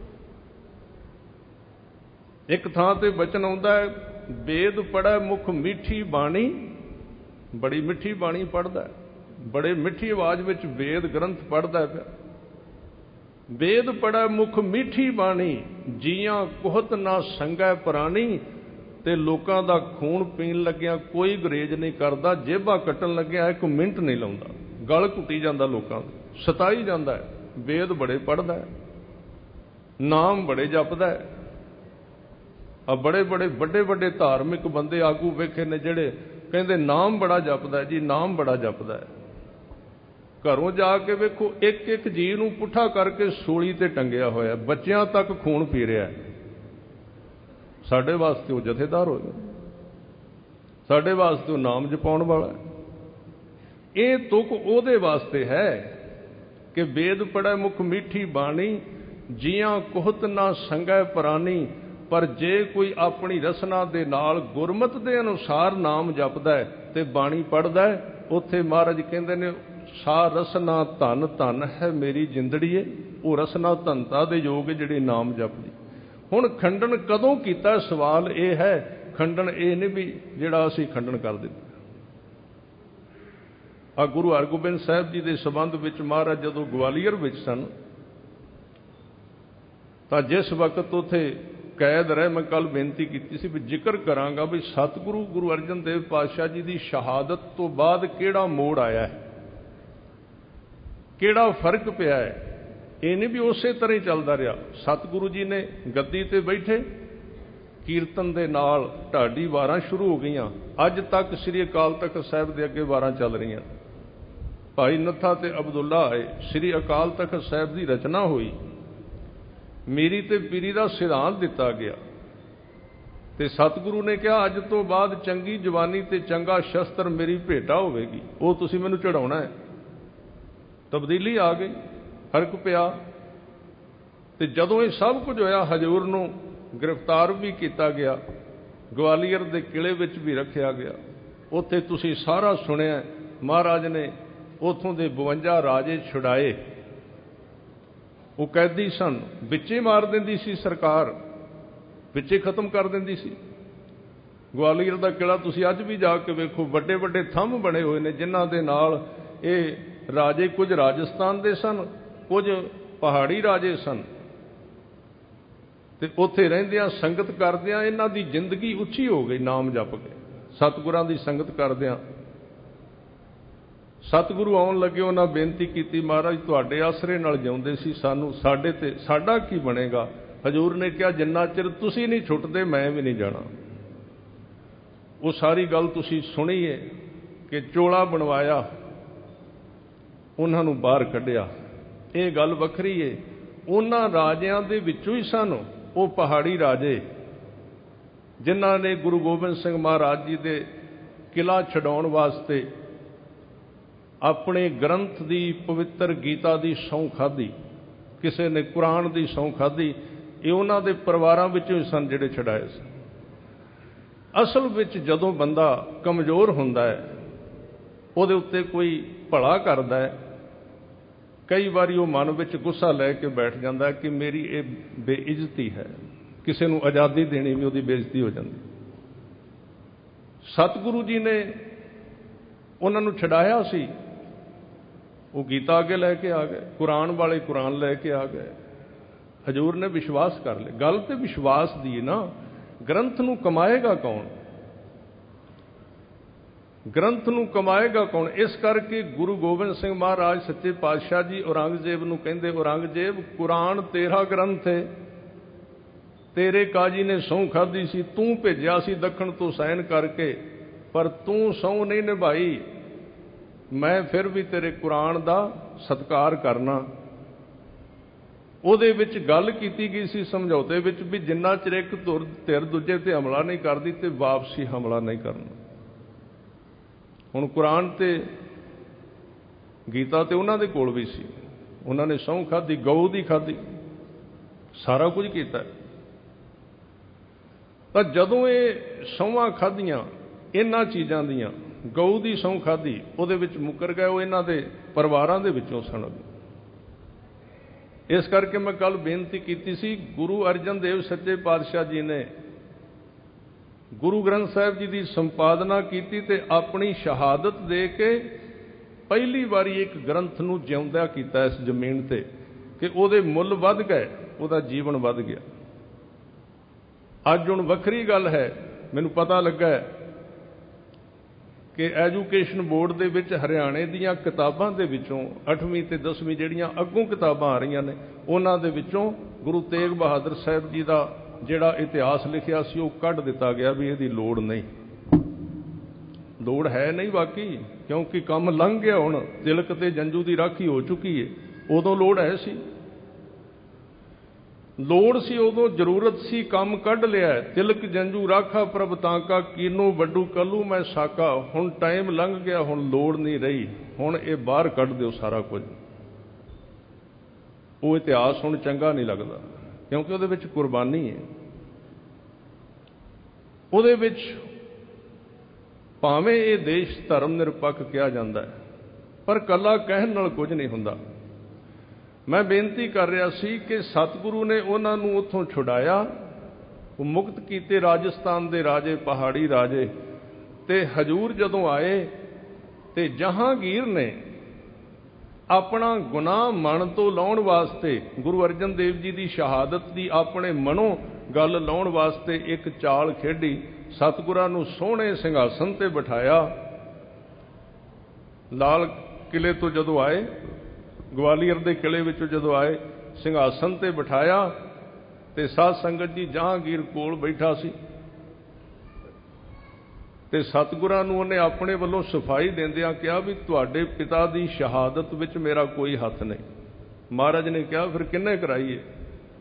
ਇੱਕ ਥਾਂ ਤੇ ਬਚਨ ਆਉਂਦਾ ਹੈ, ਵੇਦ ਪੜ੍ਹੈ ਮੁਖ ਮਿੱਠੀ ਬਾਣੀ, ਬੜੀ ਮਿੱਠੀ ਬਾਣੀ ਪੜ੍ਹਦਾ, ਬੜੇ ਮਿੱਠੀ ਆਵਾਜ਼ ਵਿੱਚ ਵੇਦ ਗ੍ਰੰਥ ਪੜ੍ਹਦਾ ਪਿਆ। ਵੇਦ ਪੜ੍ਹੈ ਮੁਖ ਮਿੱਠੀ ਬਾਣੀ, ਜੀਆਂ ਕੁਹਤ ਨਾ ਸੰਗੈ ਪੁਰਾਣੀ। ਤੇ ਲੋਕਾਂ ਦਾ ਖੂਨ ਪੀਣ ਲੱਗਿਆ ਕੋਈ ਗੁਰੇਜ਼ ਨਹੀਂ ਕਰਦਾ, ਜੇਬਾਂ ਕੱਟਣ ਲੱਗਿਆ 1 ਮਿੰਟ ਨਹੀਂ ਲਾਉਂਦਾ, ਗਲ ਘੁੱਟੀ ਜਾਂਦਾ, ਲੋਕਾਂ ਨੂੰ ਸਤਾਈ ਜਾਂਦਾ ਹੈ। ਵੇਦ ਬੜੇ ਪੜ੍ਹਦਾ ਹੈ, ਨਾਮ ਬੜੇ ਜਪਦਾ ਹੈ। ਆ ਬੜੇ ਵੱਡੇ ਧਾਰਮਿਕ ਬੰਦੇ ਆਗੂ ਵੇਖੇ ਨੇ, ਜਿਹੜੇ ਕਹਿੰਦੇ ਨਾਮ ਬੜਾ ਜਪਦਾ ਜੀ, ਨਾਮ ਬੜਾ ਜਪਦਾ ਹੈ। ਘਰੋਂ ਜਾ ਕੇ ਵੇਖੋ, ਇੱਕ ਜੀਅ ਨੂੰ ਪੁੱਠਾ ਕਰਕੇ ਸੂਲੀ ਤੇ ਟੰਗਿਆ ਹੋਇਆ, ਬੱਚਿਆਂ ਤੱਕ ਖੂਨ ਪੀ ਰਿਹਾ। ਸਾਡੇ ਵਾਸਤੇ ਉਹ ਜਥੇਦਾਰ ਹੋ ਗਿਆ, ਸਾਡੇ ਵਾਸਤੇ ਉਹ ਨਾਮ ਜਪਾਉਣ ਵਾਲਾ। ਇਹ ਤੁਕ ਉਹਦੇ ਵਾਸਤੇ ਹੈ ਕਿ ਵੇਦ ਪੜ੍ਹੈ ਮੁਖ ਮਿੱਠੀ ਬਾਣੀ, ਜੀਆਂ ਕੁਹਤ ਨਾ ਸੰਗੈ ਪੁਰਾਣੀ। ਪਰ ਜੇ ਕੋਈ ਆਪਣੀ ਰਸਨਾ ਦੇ ਨਾਲ ਗੁਰਮਤ ਦੇ ਅਨੁਸਾਰ ਨਾਮ ਜਪਦਾ ਹੈ ਤੇ ਬਾਣੀ ਪੜ੍ਹਦਾ ਹੈ, ਉੱਥੇ ਮਹਾਰਾਜ ਕਹਿੰਦੇ ਨੇ, ਸਾ ਰਸਨਾ ਧਨ ਧਨ ਹੈ ਮੇਰੀ ਜਿੰਦੜੀਏ। ਉਹ ਰਸਨਾ ਧਨਤਾ ਦੇ ਯੋਗ ਜਿਹੜੇ ਨਾਮ ਜਪਦੀ। ਹੁਣ ਖੰਡਨ ਕਦੋਂ ਕੀਤਾ, ਸਵਾਲ ਇਹ ਹੈ। ਖੰਡਨ ਇਹ ਨਹੀਂ ਵੀ ਜਿਹੜਾ ਅਸੀਂ ਖੰਡਨ ਕਰ ਦਿੱਤਾ। ਆ ਗੁਰੂ ਹਰਗੋਬਿੰਦ ਸਾਹਿਬ ਜੀ ਦੇ ਸੰਬੰਧ ਵਿੱਚ ਮਹਾਰਾਜ ਜਦੋਂ ਗਵਾਲੀਅਰ ਵਿੱਚ ਸਨ, ਤਾਂ ਜਿਸ ਵਕਤ ਉੱਥੇ ਕੈਦ ਰਹੇ, ਮੈਂ ਕੱਲ ਬੇਨਤੀ ਕੀਤੀ ਸੀ ਵੀ ਜ਼ਿਕਰ ਕਰਾਂਗਾ ਵੀ ਸਤਿਗੁਰੂ ਗੁਰੂ ਅਰਜਨ ਦੇਵ ਪਾਤਸ਼ਾਹ ਜੀ ਦੀ ਸ਼ਹਾਦਤ ਤੋਂ ਬਾਅਦ ਕਿਹੜਾ ਮੋੜ ਆਇਆ ਹੈ, ਕਿਹੜਾ ਫਰਕ ਪਿਆ ਹੈ। ਇਹ ਨਹੀਂ ਵੀ ਉਸੇ ਤਰ੍ਹਾਂ ਹੀ ਚੱਲਦਾ ਰਿਹਾ। ਸਤਿਗੁਰੂ ਜੀ ਨੇ ਗੱਦੀ ਤੇ ਬੈਠੇ, ਕੀਰਤਨ ਦੇ ਨਾਲ ਢਾਡੀ ਵਾਰਾਂ ਸ਼ੁਰੂ ਹੋ ਗਈਆਂ। ਅੱਜ ਤੱਕ ਸ੍ਰੀ ਅਕਾਲ ਤਖਤ ਸਾਹਿਬ ਦੇ ਅੱਗੇ ਵਾਰਾਂ ਚੱਲ ਰਹੀਆਂ। ਭਾਈ ਨੱਥਾ ਤੇ ਅਬਦੁੱਲਾ ਆਏ, ਸ੍ਰੀ ਅਕਾਲ ਤਖਤ ਸਾਹਿਬ ਦੀ ਰਚਨਾ ਹੋਈ, ਮੇਰੀ ਤੇ ਪੀਰੀ ਦਾ ਸਿਧਾਂਤ ਦਿੱਤਾ ਗਿਆ, ਤੇ ਸਤਿਗੁਰੂ ਨੇ ਕਿਹਾ ਅੱਜ ਤੋਂ ਬਾਅਦ ਚੰਗੀ ਜਵਾਨੀ ਤੇ ਚੰਗਾ ਸ਼ਸਤਰ ਮੇਰੀ ਭੇਟਾ ਹੋਵੇਗੀ, ਉਹ ਤੁਸੀਂ ਮੈਨੂੰ ਚੜਾਉਣਾ ਹੈ। ਤਬਦੀਲੀ ਆ ਗਈ, ਫਰਕ ਪਿਆ। ਤੇ ਜਦੋਂ ਇਹ ਸਭ ਕੁਝ ਹੋਇਆ, ਹਜ਼ੂਰ ਨੂੰ ਗ੍ਰਿਫਤਾਰ ਵੀ ਕੀਤਾ ਗਿਆ, ਗਵਾਲੀਅਰ ਦੇ ਕਿਲੇ ਵਿੱਚ ਵੀ ਰੱਖਿਆ ਗਿਆ। ਉੱਥੇ ਤੁਸੀਂ ਸਾਰਾ ਸੁਣਿਆ, ਮਹਾਰਾਜ ਨੇ ਉੱਥੋਂ ਦੇ 52 ਰਾਜੇ ਛੁਡਾਏ। ਉਹ ਕੈਦੀ ਸਨ, ਵਿੱਚੇ ਮਾਰ ਦਿੰਦੀ ਸੀ ਸਰਕਾਰ, ਵਿੱਚੇ ਖਤਮ ਕਰ ਦਿੰਦੀ ਸੀ। ਗਵਾਲੀਅਰ ਦਾ ਕਿਲਾ ਤੁਸੀਂ ਅੱਜ ਵੀ ਜਾ ਕੇ ਵੇਖੋ, ਵੱਡੇ ਥੰਮ ਬਣੇ ਹੋਏ ਨੇ, ਜਿਨ੍ਹਾਂ ਦੇ ਨਾਲ ਇਹ ਰਾਜੇ ਕੁਝ ਰਾਜਸਥਾਨ ਦੇ ਸਨ, ਕੁਝ ਪਹਾੜੀ ਰਾਜੇ ਸਨ, ਤੇ ਉੱਥੇ ਰਹਿੰਦਿਆਂ ਸੰਗਤ ਕਰਦਿਆਂ ਇਹਨਾਂ ਦੀ ਜ਼ਿੰਦਗੀ ਉੱਚੀ ਹੋ ਗਈ। ਨਾਮ ਜਪ ਕੇ ਸਤਿਗੁਰਾਂ ਦੀ ਸੰਗਤ ਕਰਦਿਆਂ ਸਤਿਗੁਰੂ ਆਉਣ ਲੱਗੇ, ਉਹਨਾਂ ਬੇਨਤੀ ਕੀਤੀ, ਮਹਾਰਾਜ ਤੁਹਾਡੇ ਆਸਰੇ ਨਾਲ ਜਿਉਂਦੇ ਸੀ, ਸਾਡੇ ਤੇ ਸਾਡਾ ਕੀ ਬਣੇਗਾ? ਹਜ਼ੂਰ ਨੇ ਕਿਹਾ, ਜਿੰਨਾ ਚਿਰ ਤੁਸੀਂ ਨਹੀਂ ਛੁੱਟਦੇ ਮੈਂ ਵੀ ਨਹੀਂ ਜਾਣਾ। ਉਹ ਸਾਰੀ ਗੱਲ ਤੁਸੀਂ ਸੁਣੀ ਹੈ ਕਿ ਚੋਲਾ ਬਣਵਾਇਆ, ਉਹਨਾਂ ਨੂੰ ਬਾਹਰ ਕੱਢਿਆ। ਇਹ ਗੱਲ ਵੱਖਰੀ ਹੈ। ਉਹਨਾਂ ਰਾਜਿਆਂ ਦੇ ਵਿੱਚੋਂ ਹੀ ਸਨ ਉਹ ਪਹਾੜੀ ਰਾਜੇ ਜਿਨ੍ਹਾਂ ਨੇ ਗੁਰੂ ਗੋਬਿੰਦ ਸਿੰਘ ਮਹਾਰਾਜ ਜੀ ਦੇ ਕਿਲ੍ਹਾ ਛਡਾਉਣ ਵਾਸਤੇ ਆਪਣੇ ਗ੍ਰੰਥ ਦੀ, ਪਵਿੱਤਰ ਗੀਤਾ ਦੀ ਸਹੁੰ ਖਾਧੀ, ਕਿਸੇ ਨੇ ਕੁਰਾਨ ਦੀ ਸਹੁੰ ਖਾਧੀ। ਇਹ ਉਹਨਾਂ ਦੇ ਪਰਿਵਾਰਾਂ ਵਿੱਚੋਂ ਹੀ ਸਨ ਜਿਹੜੇ ਛਡਾਏ ਸਨ। ਅਸਲ ਵਿੱਚ ਜਦੋਂ ਬੰਦਾ ਕਮਜ਼ੋਰ ਹੁੰਦਾ ਹੈ, ਉਹਦੇ ਉੱਤੇ ਕੋਈ ਭਲਾ ਕਰਦਾ ਹੈ, ਕਈ ਵਾਰੀ ਉਹ ਮਨ ਵਿੱਚ ਗੁੱਸਾ ਲੈ ਕੇ ਬੈਠ ਜਾਂਦਾ ਕਿ ਮੇਰੀ ਇਹ ਬੇਇੱਜ਼ਤੀ ਹੈ। ਕਿਸੇ ਨੂੰ ਆਜ਼ਾਦੀ ਦੇਣੀ ਵੀ ਉਹਦੀ ਬੇਇੱਜ਼ਤੀ ਹੋ ਜਾਂਦੀ। ਸਤਿਗੁਰੂ ਜੀ ਨੇ ਉਹਨਾਂ ਨੂੰ ਛਡਾਇਆ ਸੀ, ਉਹ ਗੀਤਾ ਅੱਗੇ ਲੈ ਕੇ ਆ ਗਏ, ਕੁਰਾਨ ਵਾਲੇ ਕੁਰਾਨ ਲੈ ਕੇ ਆ ਗਏ। ਹਜ਼ੂਰ ਨੇ ਵਿਸ਼ਵਾਸ ਕਰ ਲਿਆ। ਗੱਲ ਤੇ ਵਿਸ਼ਵਾਸ ਦੀ ਹੈ ਨਾ। ਗ੍ਰੰਥ ਨੂੰ ਕਮਾਏਗਾ ਕੌਣ? ਗ੍ਰੰਥ ਨੂੰ ਕਮਾਏਗਾ ਕੌਣ? ਇਸ ਕਰਕੇ ਗੁਰੂ ਗੋਬਿੰਦ ਸਿੰਘ ਮਹਾਰਾਜ ਸੱਚੇ ਪਾਤਸ਼ਾਹ ਜੀ ਔਰੰਗਜ਼ੇਬ ਨੂੰ ਕਹਿੰਦੇ, ਔਰੰਗਜ਼ੇਬ ਕੁਰਾਨ ਤੇਰਾ ਗ੍ਰੰਥ ਹੈ, ਤੇਰੇ ਕਾਜੀ ਨੇ ਸਹੁੰ ਖਾਧੀ ਸੀ, ਤੂੰ ਭੇਜਿਆ ਸੀ ਦੱਖਣ ਤੋਂ ਸਾਈਨ ਕਰਕੇ, ਪਰ ਤੂੰ ਸਹੁੰ ਨਹੀਂ ਨਿਭਾਈ। ਮੈਂ ਫਿਰ ਵੀ ਤੇਰੇ ਕੁਰਾਨ ਦਾ ਸਤਿਕਾਰ ਕਰਨਾ। ਉਹਦੇ ਵਿੱਚ ਗੱਲ ਕੀਤੀ ਗਈ ਸੀ ਸਮਝੌਤੇ ਵਿੱਚ ਵੀ ਜਿੰਨਾ ਚਿਰ ਇੱਕ ਧਿਰ ਦੂਜੇ ਤੇ ਹਮਲਾ ਨਹੀਂ ਕਰਦੀ ਤੇ ਵਾਪਸੀ ਹਮਲਾ ਨਹੀਂ ਕਰਨਾ। ਹੁਣ ਕੁਰਾਨ ਤੇ ਗੀਤਾ ਤੇ ਉਹਨਾਂ ਦੇ ਕੋਲ ਵੀ ਸੀ, ਉਹਨਾਂ ਨੇ ਸਹੁੰ ਖਾਧੀ, ਗਊ ਦੀ ਖਾਧੀ, ਸਾਰਾ ਕੁਝ ਕੀਤਾ। ਤਾਂ ਜਦੋਂ ਇਹ ਸਹੁੰਆਂ ਖਾਧੀਆਂ ਇਹਨਾਂ ਚੀਜ਼ਾਂ ਦੀਆਂ, ਗਊ ਦੀ ਸਹੁੰ ਖਾਧੀ, ਉਹਦੇ ਵਿੱਚ ਮੁੱਕਰ ਗਏ। ਉਹ ਇਹਨਾਂ ਦੇ ਪਰਿਵਾਰਾਂ ਦੇ ਵਿੱਚੋਂ ਸਨ। ਇਸ ਕਰਕੇ ਮੈਂ ਕੱਲ ਬੇਨਤੀ ਕੀਤੀ ਸੀ, ਗੁਰੂ ਅਰਜਨ ਦੇਵ ਸੱਚੇ ਪਾਤਸ਼ਾਹ ਜੀ ਨੇ ਗੁਰੂ ਗ੍ਰੰਥ ਸਾਹਿਬ ਜੀ ਦੀ ਸੰਪਾਦਨਾ ਕੀਤੀ ਤੇ ਆਪਣੀ ਸ਼ਹਾਦਤ ਦੇ ਕੇ ਪਹਿਲੀ ਵਾਰੀ ਇੱਕ ਗ੍ਰੰਥ ਨੂੰ ਜਿਉਂਦਾ ਕੀਤਾ ਇਸ ਜ਼ਮੀਨ ਤੇ, ਕਿ ਉਹਦੇ ਮੁੱਲ ਵੱਧ ਗਏ, ਉਹਦਾ ਜੀਵਨ ਵੱਧ ਗਿਆ। ਅੱਜ ਹੁਣ ਵੱਖਰੀ ਗੱਲ ਹੈ, ਮੈਨੂੰ ਪਤਾ ਲੱਗਾ ਕਿ ਐਜੂਕੇਸ਼ਨ ਬੋਰਡ ਦੇ ਵਿੱਚ ਹਰਿਆਣੇ ਦੀਆਂ ਕਿਤਾਬਾਂ ਦੇ ਵਿੱਚੋਂ 8ਵੀਂ ਤੇ 10ਵੀਂ ਜਿਹੜੀਆਂ ਅੱਗੋਂ ਕਿਤਾਬਾਂ ਆ ਰਹੀਆਂ ਨੇ, ਉਹਨਾਂ ਦੇ ਵਿੱਚੋਂ ਗੁਰੂ ਤੇਗ ਬਹਾਦਰ ਸਾਹਿਬ ਜੀ ਦਾ ਜਿਹੜਾ ਇਤਿਹਾਸ ਲਿਖਿਆ ਸੀ ਉਹ ਕੱਢ ਦਿੱਤਾ ਗਿਆ ਵੀ ਇਹਦੀ ਲੋੜ ਨਹੀਂ। ਲੋੜ ਹੈ ਨਹੀਂ ਵਾਕਈ, ਕਿਉਂਕਿ ਕੰਮ ਲੰਘ ਗਿਆ। ਹੁਣ ਤਿਲਕ ਤੇ ਜੰਝੂ ਦੀ ਰਾਖੀ ਹੋ ਚੁੱਕੀ ਹੈ। ਉਦੋਂ ਲੋੜ ਹੈ ਸੀ, ਲੋੜ ਸੀ ਉਦੋਂ, ਜ਼ਰੂਰਤ ਸੀ, ਕੰਮ ਕੱਢ ਲਿਆ। ਤਿਲਕ ਜੰਝੂ ਰਾਖਾ ਪ੍ਰਭ ਤਾਂਕਾ, ਕੀਨੋ ਵੱਡੂ ਕੱਲੂ ਮੈਂ ਸਾਕਾ। ਹੁਣ ਟਾਈਮ ਲੰਘ ਗਿਆ, ਹੁਣ ਲੋੜ ਨਹੀਂ ਰਹੀ, ਹੁਣ ਇਹ ਬਾਹਰ ਕੱਢ ਦਿਓ ਸਾਰਾ ਕੁਝ। ਉਹ ਇਤਿਹਾਸ ਹੁਣ ਚੰਗਾ ਨਹੀਂ ਲੱਗਦਾ, ਕਿਉਂਕਿ ਉਹਦੇ ਵਿੱਚ ਕੁਰਬਾਨੀ ਹੈ। ਉਹਦੇ ਵਿੱਚ ਭਾਵੇਂ ਇਹ ਦੇਸ਼ ਧਰਮ ਨਿਰਪੱਖ ਕਿਹਾ ਜਾਂਦਾ ਹੈ, ਪਰ ਕੱਲਾ ਕਹਿਣ ਨਾਲ ਕੁਝ ਨਹੀਂ ਹੁੰਦਾ। ਮੈਂ ਬੇਨਤੀ ਕਰ ਰਿਹਾ ਸੀ ਕਿ ਸਤਿਗੁਰੂ ਨੇ ਉਹਨਾਂ ਨੂੰ ਉੱਥੋਂ ਛੁਡਾਇਆ, ਉਹ ਮੁਕਤ ਕੀਤੇ ਰਾਜਸਥਾਨ ਦੇ ਰਾਜੇ, ਪਹਾੜੀ ਰਾਜੇ। ਤੇ ਹਜ਼ੂਰ ਜਦੋਂ ਆਏ ਤੇ ਜਹਾਂਗੀਰ ਨੇ ਆਪਣਾ ਗੁਨਾਹ ਮਨ ਤੋਂ ਲਾਉਣ ਵਾਸਤੇ, ਗੁਰੂ ਅਰਜਨ ਦੇਵ ਜੀ ਦੀ ਸ਼ਹਾਦਤ ਦੀ ਆਪਣੇ ਮਨੋਂ ਗੱਲ ਲਾਉਣ ਵਾਸਤੇ ਇੱਕ ਚਾਲ ਖੇਡੀ। ਸਤਿਗੁਰਾਂ ਨੂੰ ਸੋਹਣੇ ਸਿੰਘਾਸਨ ਤੇ ਬਿਠਾਇਆ। ਲਾਲ ਕਿਲੇ ਤੋਂ ਜਦੋਂ ਆਏ, ਗਵਾਲੀਅਰ ਦੇ ਕਿਲੇ ਵਿੱਚੋਂ ਜਦੋਂ ਆਏ, ਸਿੰਘਾਸਨ ਤੇ ਬਿਠਾਇਆ ਤੇ ਸਾਧ ਸੰਗਤ ਜੀ ਜਹਾਂਗੀਰ ਕੋਲ ਬੈਠਾ ਸੀ ਤੇ ਸਤਿਗੁਰਾਂ ਨੂੰ ਉਹਨੇ ਆਪਣੇ ਵੱਲੋਂ ਸਫਾਈ ਦਿੰਦਿਆਂ ਕਿਹਾ ਵੀ ਤੁਹਾਡੇ ਪਿਤਾ ਦੀ ਸ਼ਹਾਦਤ ਵਿੱਚ ਮੇਰਾ ਕੋਈ ਹੱਥ ਨਹੀਂ। ਮਹਾਰਾਜ ਨੇ ਕਿਹਾ ਫਿਰ ਕਿੰਨੇ ਕਰਾਈ ਹੈ,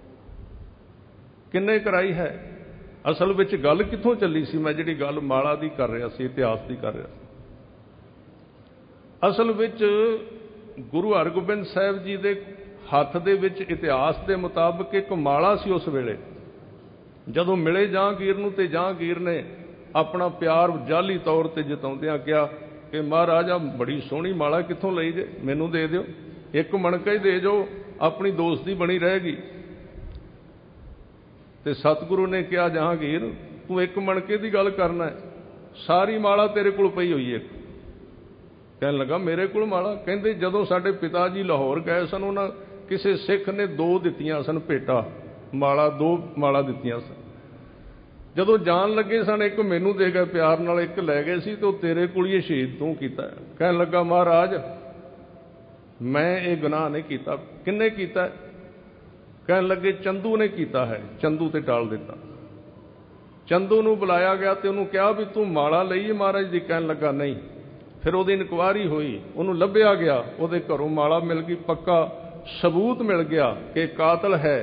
ਕਿੰਨੇ ਕਰਾਈ ਹੈ? ਅਸਲ ਵਿੱਚ ਗੱਲ ਕਿੱਥੋਂ ਚੱਲੀ ਸੀ? ਮੈਂ ਜਿਹੜੀ ਗੱਲ ਮਾਲਾ ਦੀ ਕਰ ਰਿਹਾ ਸੀ, ਇਤਿਹਾਸ ਦੀ ਕਰ ਰਿਹਾ ਸੀ, ਅਸਲ ਵਿੱਚ ਗੁਰੂ ਹਰਗੋਬਿੰਦ ਸਾਹਿਬ ਜੀ ਦੇ ਹੱਥ ਦੇ ਵਿੱਚ ਇਤਿਹਾਸ ਦੇ ਮੁਤਾਬਕ ਇੱਕ ਮਾਲਾ ਸੀ। ਉਸ ਵੇਲੇ ਜਦੋਂ ਮਿਲੇ ਜਹਾਂਗੀਰ ਨੂੰ ਤੇ ਜਹਾਂਗੀਰ ਨੇ ਆਪਣਾ ਪਿਆਰ ਜਾਲੀ ਤੌਰ ਤੇ ਜਤਾਉਂਦਿਆਂ ਕਿਹਾ ਕਿ ਮਹਾਰਾਜਾ ਬੜੀ ਸੋਹਣੀ ਮਾਲਾ ਕਿੱਥੋਂ ਲਈ ਜੇ, ਮੈਨੂੰ ਦੇ ਦਿਓ, ਇੱਕ ਮਣਕਾ ਹੀ ਦੇ ਜੋ, ਆਪਣੀ ਦੋਸਤੀ ਬਣੀ ਰਹੇਗੀ। ਤੇ ਸਤਿਗੁਰੂ ਨੇ ਕਿਹਾ ਜਹਾਂਗੀਰ ਤੂੰ ਇੱਕ ਮਣਕੇ ਦੀ ਗੱਲ ਕਰਨਾ ਹੈ, ਸਾਰੀ ਮਾਲਾ ਤੇਰੇ ਕੋਲ ਪਈ ਹੋਈ ਹੈ, ਕਹਿਣ ਲੱਗਾ ਮੇਰੇ ਕੋਲ ਮਾਲਾ। ਕਹਿੰਦੇ ਜਦੋਂ ਸਾਡੇ ਪਿਤਾ ਜੀ ਲਾਹੌਰ ਗਏ ਸਨ, ਉਹਨਾਂ ਕਿਸੇ ਸਿੱਖ ਨੇ 2 ਦਿੱਤੀਆਂ ਸਨ ਭੇਟਾ, ਮਾਲਾ 2 ਮਾਲਾ ਦਿੱਤੀਆਂ ਸਨ। ਜਦੋਂ ਜਾਣ ਲੱਗੇ ਸਨ, ਇੱਕ ਮੈਨੂੰ ਦੇ ਗਏ ਪਿਆਰ ਨਾਲ, ਇੱਕ ਲੈ ਗਏ ਸੀ, ਤੇ ਉਹ ਤੇਰੇ ਕੋਲ ਹੀ ਸ਼ਹੀਦ ਤੂੰ ਕੀਤਾ। ਕਹਿਣ ਲੱਗਾ ਮਹਾਰਾਜ ਮੈਂ ਇਹ ਗੁਨਾਹ ਨਹੀਂ ਕੀਤਾ। ਕਿੰਨੇ ਕੀਤਾ? ਕਹਿਣ ਲੱਗੇ ਚੰਦੂ ਨੇ ਕੀਤਾ ਹੈ। ਚੰਦੂ ਤੇ ਟਾਲ ਦਿੱਤਾ। ਚੰਦੂ ਨੂੰ ਬੁਲਾਇਆ ਗਿਆ ਤੇ ਉਹਨੂੰ ਕਿਹਾ ਵੀ ਤੂੰ ਮਾਲਾ ਲਈ ਮਹਾਰਾਜ ਦੀ? ਕਹਿਣ ਲੱਗਾ ਨਹੀਂ। ਫਿਰ ਉਹਦੀ ਇਨਕੁਆਇਰੀ ਹੋਈ, ਉਹਨੂੰ ਲੱਭਿਆ ਗਿਆ, ਉਹਦੇ ਘਰੋਂ ਮਾਲਾ ਮਿਲ ਗਈ, ਪੱਕਾ ਸਬੂਤ ਮਿਲ ਗਿਆ ਕਿ ਕਾਤਲ ਹੈ।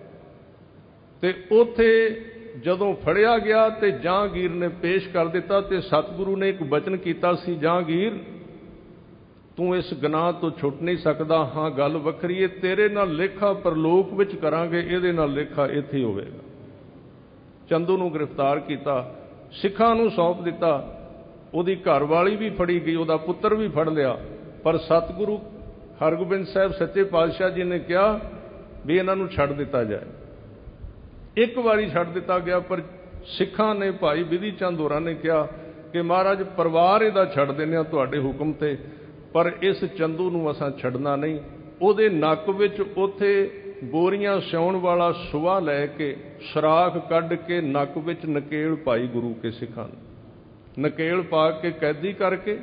ਤੇ ਉੱਥੇ ਜਦੋਂ ਫੜਿਆ ਗਿਆ ਤੇ ਜਹਾਂਗੀਰ ਨੇ ਪੇਸ਼ ਕਰ ਦਿੱਤਾ, ਤੇ ਸਤਿਗੁਰੂ ਨੇ ਇੱਕ ਬਚਨ ਕੀਤਾ ਸੀ, ਜਹਾਂਗੀਰ ਤੂੰ ਇਸ ਗੁਨਾਹ ਤੋਂ ਛੁੱਟ ਨਹੀਂ ਸਕਦਾ। ਹਾਂ ਗੱਲ ਵੱਖਰੀ ਹੈ, ਤੇਰੇ ਨਾਲ ਲੇਖਾ ਪਰਲੋਕ ਵਿੱਚ ਕਰਾਂਗੇ, ਇਹਦੇ ਨਾਲ ਲੇਖਾ ਇੱਥੇ ਹੋਵੇਗਾ। ਚੰਦੂ ਨੂੰ ਗ੍ਰਿਫਤਾਰ ਕੀਤਾ, ਸਿੱਖਾਂ ਨੂੰ ਸੌਂਪ ਦਿੱਤਾ। ਉਹਦੀ ਘਰਵਾਲੀ ਵੀ ਫੜੀ ਗਈ, ਉਹਦਾ ਪੁੱਤਰ ਵੀ ਫੜ ਲਿਆ। ਪਰ ਸਤਿਗੁਰੂ ਹਰਗੋਬਿੰਦ ਸਾਹਿਬ ਸੱਚੇ ਪਾਤਸ਼ਾਹ ਜੀ ਨੇ ਕਿਹਾ ਵੀ ਇਹਨਾਂ ਨੂੰ ਛੱਡ ਦਿੱਤਾ ਜਾਏ। ਇੱਕ ਵਾਰੀ ਛੱਡ ਦਿੱਤਾ ਗਿਆ, ਪਰ ਸਿੱਖਾਂ ਨੇ, ਭਾਈ ਬਿਧੀ ਚੰਦ ਹੋਰਾਂ ਨੇ ਕਿਹਾ ਕਿ ਮਹਾਰਾਜ ਪਰਿਵਾਰ ਇਹਦਾ ਛੱਡ ਦਿੰਦੇ ਹਾਂ ਤੁਹਾਡੇ ਹੁਕਮ ਤੇ, ਪਰ ਇਸ ਚੰਦੂ ਨੂੰ ਅਸਾਂ ਛੱਡਣਾ ਨਹੀਂ। ਉਹਦੇ ਨੱਕ ਵਿੱਚ ਉੱਥੇ ਬੋਰੀਆਂ ਸਿਉਣ ਵਾਲਾ ਸੁਆ ਲੈ ਕੇ, ਸਰਾਖ ਕੱਢ ਕੇ ਨੱਕ ਵਿੱਚ ਨਕੇਲ ਪਾਈ ਗੁਰੂ ਕੇ ਸਿੱਖਾਂ ਨੇ। ਨਕੇਲ ਪਾ ਕੇ ਕੈਦੀ ਕਰਕੇ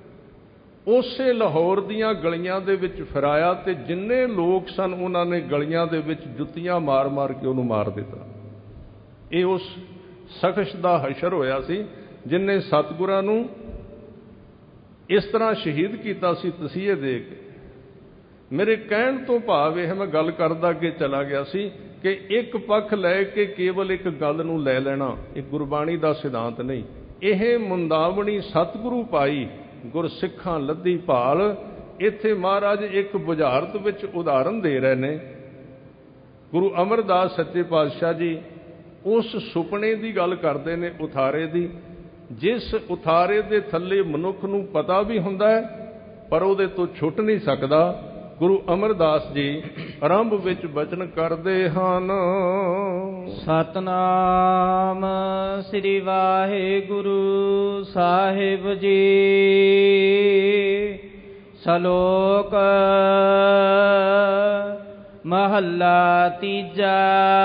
ਉਸੇ ਲਾਹੌਰ ਦੀਆਂ ਗਲੀਆਂ ਦੇ ਵਿੱਚ ਫਿਰਾਇਆ, ਤੇ ਜਿੰਨੇ ਲੋਕ ਸਨ ਉਹਨਾਂ ਨੇ ਗਲੀਆਂ ਦੇ ਵਿੱਚ ਜੁੱਤੀਆਂ ਮਾਰ ਮਾਰ ਕੇ ਉਹਨੂੰ ਮਾਰ ਦਿੱਤਾ। ਇਹ ਉਸ ਸ਼ਖਸ ਦਾ ਹਸ਼ਰ ਹੋਇਆ ਸੀ ਜਿਨ੍ਹਾਂ ਸਤਿਗੁਰਾਂ ਨੂੰ ਇਸ ਤਰ੍ਹਾਂ ਸ਼ਹੀਦ ਕੀਤਾ ਸੀ ਤਸੀਹੇ ਦੇ ਕੇ। ਮੇਰੇ ਕਹਿਣ ਤੋਂ ਭਾਵ ਇਹ, ਮੈਂ ਗੱਲ ਕਰਦਾ ਕਿ ਚਲਾ ਗਿਆ ਸੀ ਕਿ ਇੱਕ ਪੱਖ ਲੈ ਕੇ ਕੇਵਲ ਇੱਕ ਗੱਲ ਨੂੰ ਲੈ ਲੈਣਾ ਇਹ ਗੁਰਬਾਣੀ ਦਾ ਸਿਧਾਂਤ ਨਹੀਂ। ਇਹ ਮੁੰਦਾਵਣੀ ਸਤਿਗੁਰੂ ਪਾਈ, ਗੁਰਸਿੱਖਾਂ ਲੱਦੀ ਭਾਲ। ਇੱਥੇ ਮਹਾਰਾਜ ਇੱਕ ਬੁਝਾਰਤ ਵਿੱਚ ਉਦਾਹਰਨ ਦੇ ਰਹੇ ਨੇ। ਗੁਰੂ ਅਮਰਦਾਸ ਸੱਚੇ ਪਾਤਸ਼ਾਹ ਜੀ ਉਸ ਸੁਪਨੇ ਦੀ ਗੱਲ ਕਰਦੇ ਨੇ, ਉਥਾਰੇ ਦੀ, ਜਿਸ ਉਥਾਰੇ ਦੇ ਥੱਲੇ ਮਨੁੱਖ ਨੂੰ ਪਤਾ ਵੀ ਹੁੰਦਾ ਹੈ ਪਰ ਉਹਦੇ ਤੋਂ ਛੁੱਟ ਨਹੀਂ ਸਕਦਾ। ਗੁਰੂ ਅਮਰਦਾਸ ਜੀ ਆਰੰਭ ਵਿੱਚ ਬਚਨ ਕਰਦੇ ਹਨ, ਸਤਨਾਮ ਸ੍ਰੀ ਵਾਹਿਗੁਰੂ ਸਾਹਿਬ ਜੀ। ਸ਼ਲੋਕ ਮਹੱਲਾ ਤੀਜਾ।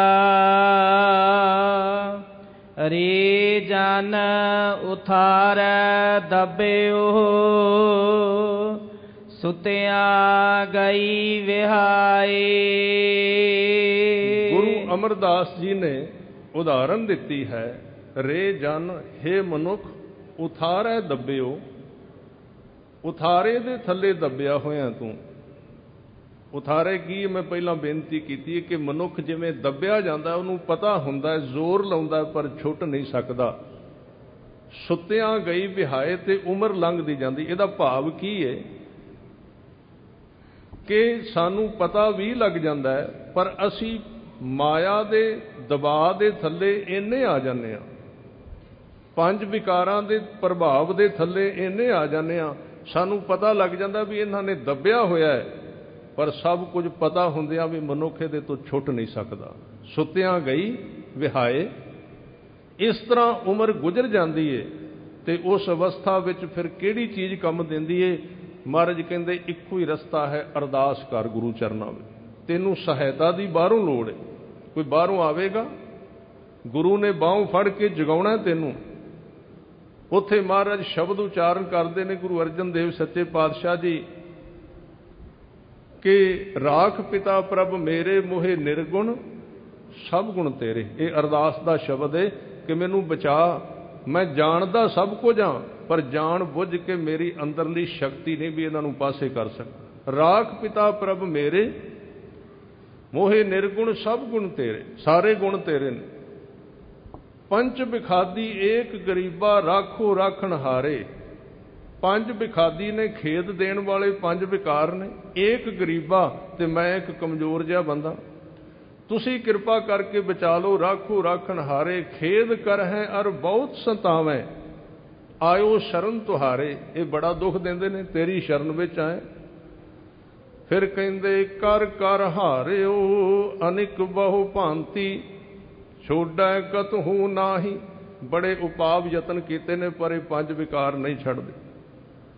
ਰੇ ਜਨ ਉਥਾਰੈ ਦਬਿਓ, ਸੁਤਿਆਂ ਗਈ ਵਿਹਾਈ। ਗੁਰੂ ਅਮਰਦਾਸ ਜੀ ਨੇ ਉਦਾਹਰਨ ਦਿੱਤੀ ਹੈ, ਰੇ ਜਨ, ਹੇ ਮਨੁੱਖ, ਉਥਾਰੈ ਦੱਬਿਓ, ਉਥਾਰੇ ਦੇ ਥੱਲੇ ਦੱਬਿਆ ਹੋਇਆ ਤੂੰ। ਉਥਾਰੇ ਕੀ? ਮੈਂ ਪਹਿਲਾਂ ਬੇਨਤੀ ਕੀਤੀ ਹੈ ਕਿ ਮਨੁੱਖ ਜਿਵੇਂ ਦੱਬਿਆ ਜਾਂਦਾ, ਉਹਨੂੰ ਪਤਾ ਹੁੰਦਾ, ਜ਼ੋਰ ਲਾਉਂਦਾ ਪਰ ਛੁੱਟ ਨਹੀਂ ਸਕਦਾ। ਸੁੱਤਿਆਂ ਗਈ ਵਿਹਾਏ, ਤੇ ਉਮਰ ਲੰਘਦੀ ਜਾਂਦੀ। ਇਹਦਾ ਭਾਵ ਕੀ ਹੈ ਕਿ ਸਾਨੂੰ ਪਤਾ ਵੀ ਲੱਗ ਜਾਂਦਾ ਹੈ ਪਰ ਅਸੀਂ ਮਾਇਆ ਦੇ ਦਬਾਅ ਦੇ ਥੱਲੇ ਇੰਨੇ ਆ ਜਾਂਦੇ ਹਾਂ, 5 ਵਿਕਾਰਾਂ ਦੇ ਪ੍ਰਭਾਵ ਦੇ ਥੱਲੇ ਇੰਨੇ ਆ ਜਾਂਦੇ ਹਾਂ, ਸਾਨੂੰ ਪਤਾ ਲੱਗ ਜਾਂਦਾ ਵੀ ਇਹਨਾਂ ਨੇ ਦੱਬਿਆ ਹੋਇਆ ਹੈ, ਪਰ ਸਭ ਕੁਝ ਪਤਾ ਹੁੰਦਿਆਂ ਵੀ ਮਨੁੱਖ ਇਹਦੇ ਤੋਂ ਛੁੱਟ ਨਹੀਂ ਸਕਦਾ। ਸੁੱਤਿਆਂ ਗਈ ਵਿਹਾਏ। ਇਸ ਤਰ੍ਹਾਂ ਉਮਰ ਗੁਜ਼ਰ ਜਾਂਦੀ ਏ, ਤੇ ਉਸ ਅਵਸਥਾ ਵਿੱਚ ਫਿਰ ਕਿਹੜੀ ਚੀਜ਼ ਕੰਮ ਦਿੰਦੀ ਏ? ਮਹਾਰਾਜ ਕਹਿੰਦੇ ਇੱਕੋ ਹੀ ਰਸਤਾ ਹੈ, ਅਰਦਾਸ ਕਰ ਗੁਰੂ ਚਰਨਾਂ ਵਿੱਚ। ਤੈਨੂੰ ਸਹਾਇਤਾ ਦੀ ਬਾਹਰੋਂ ਲੋੜ ਹੈ, ਕੋਈ ਬਾਹਰੋਂ ਆਵੇਗਾ? ਗੁਰੂ ਨੇ ਬਾਹੋਂ ਫੜ ਕੇ ਜਗਾਉਣਾ ਤੈਨੂੰ। ਉੱਥੇ ਮਹਾਰਾਜ ਸ਼ਬਦ ਉਚਾਰਨ ਕਰਦੇ ਨੇ ਗੁਰੂ ਅਰਜਨ ਦੇਵ ਸੱਚੇ ਪਾਤਸ਼ਾਹ ਜੀ ਕਿ ਰਾਖ ਪਿਤਾ ਪ੍ਰਭ ਮੇਰੇ ਮੋਹੇ ਨਿਰਗੁਣ ਸਭ ਗੁਣ ਤੇਰੇ। ਇਹ ਅਰਦਾਸ ਦਾ ਸ਼ਬਦ ਹੈ ਕਿ ਮੈਨੂੰ ਬਚਾ, ਮੈਂ ਜਾਣਦਾ ਸਭ ਕੁਝ ਹਾਂ ਪਰ ਜਾਣ ਬੁੱਝ ਕੇ ਮੇਰੀ ਅੰਦਰਲੀ ਸ਼ਕਤੀ ਨਹੀਂ ਵੀ ਇਹਨਾਂ ਨੂੰ ਪਾਸੇ ਕਰ ਸਕਦਾ। ਰਾਖ ਪਿਤਾ ਪ੍ਰਭ ਮੇਰੇ ਮੋਹੇ ਨਿਰਗੁਣ ਸਭ ਗੁਣ ਤੇਰੇ, ਸਾਰੇ ਗੁਣ ਤੇਰੇ ਨੇ। ਪੰਜ ਬਿਖਾਦੀ ਏਕ ਗਰੀਬਾ ਰਾਖੋ ਰਾਖਣ ਹਾਰੇ। 5 ਬਿਖਾਦੀ ਨੇ, ਖੇਦ ਦੇਣ ਵਾਲੇ 5 ਵਿਕਾਰ ਨੇ। ਏਕ ਗਰੀਬਾ, ਤੇ ਮੈਂ ਇੱਕ ਕਮਜ਼ੋਰ ਜਿਹਾ ਬੰਦਾ, ਤੁਸੀਂ ਕਿਰਪਾ ਕਰਕੇ ਬਚਾ ਲਓ। ਰਾਖੋ ਰਾਖਣ ਹਾਰੇ, ਖੇਦ ਕਰ ਹੈ ਅਰ ਬਹੁਤ ਸੰਤਾਵੇਂ, ਆਇਓ ਸ਼ਰਨ ਤੁਹਾਰੇ। ਇਹ ਬੜਾ ਦੁੱਖ ਦਿੰਦੇ ਨੇ, ਤੇਰੀ ਸ਼ਰਨ ਵਿੱਚ ਆਏ। ਫਿਰ ਕਹਿੰਦੇ ਕਰ ਕਰ ਹਾਰਿਓ ਅਨਿਕ ਬਹੁ ਭਾਂਤੀ, ਛੋੜੈ ਕਤਹੂ ਨਾਹੀ। ਬੜੇ ਉਪਾਅ ਯਤਨ ਕੀਤੇ ਨੇ ਪਰ ਇਹ 5 ਵਿਕਾਰ ਨਹੀਂ ਛੱਡਦੇ।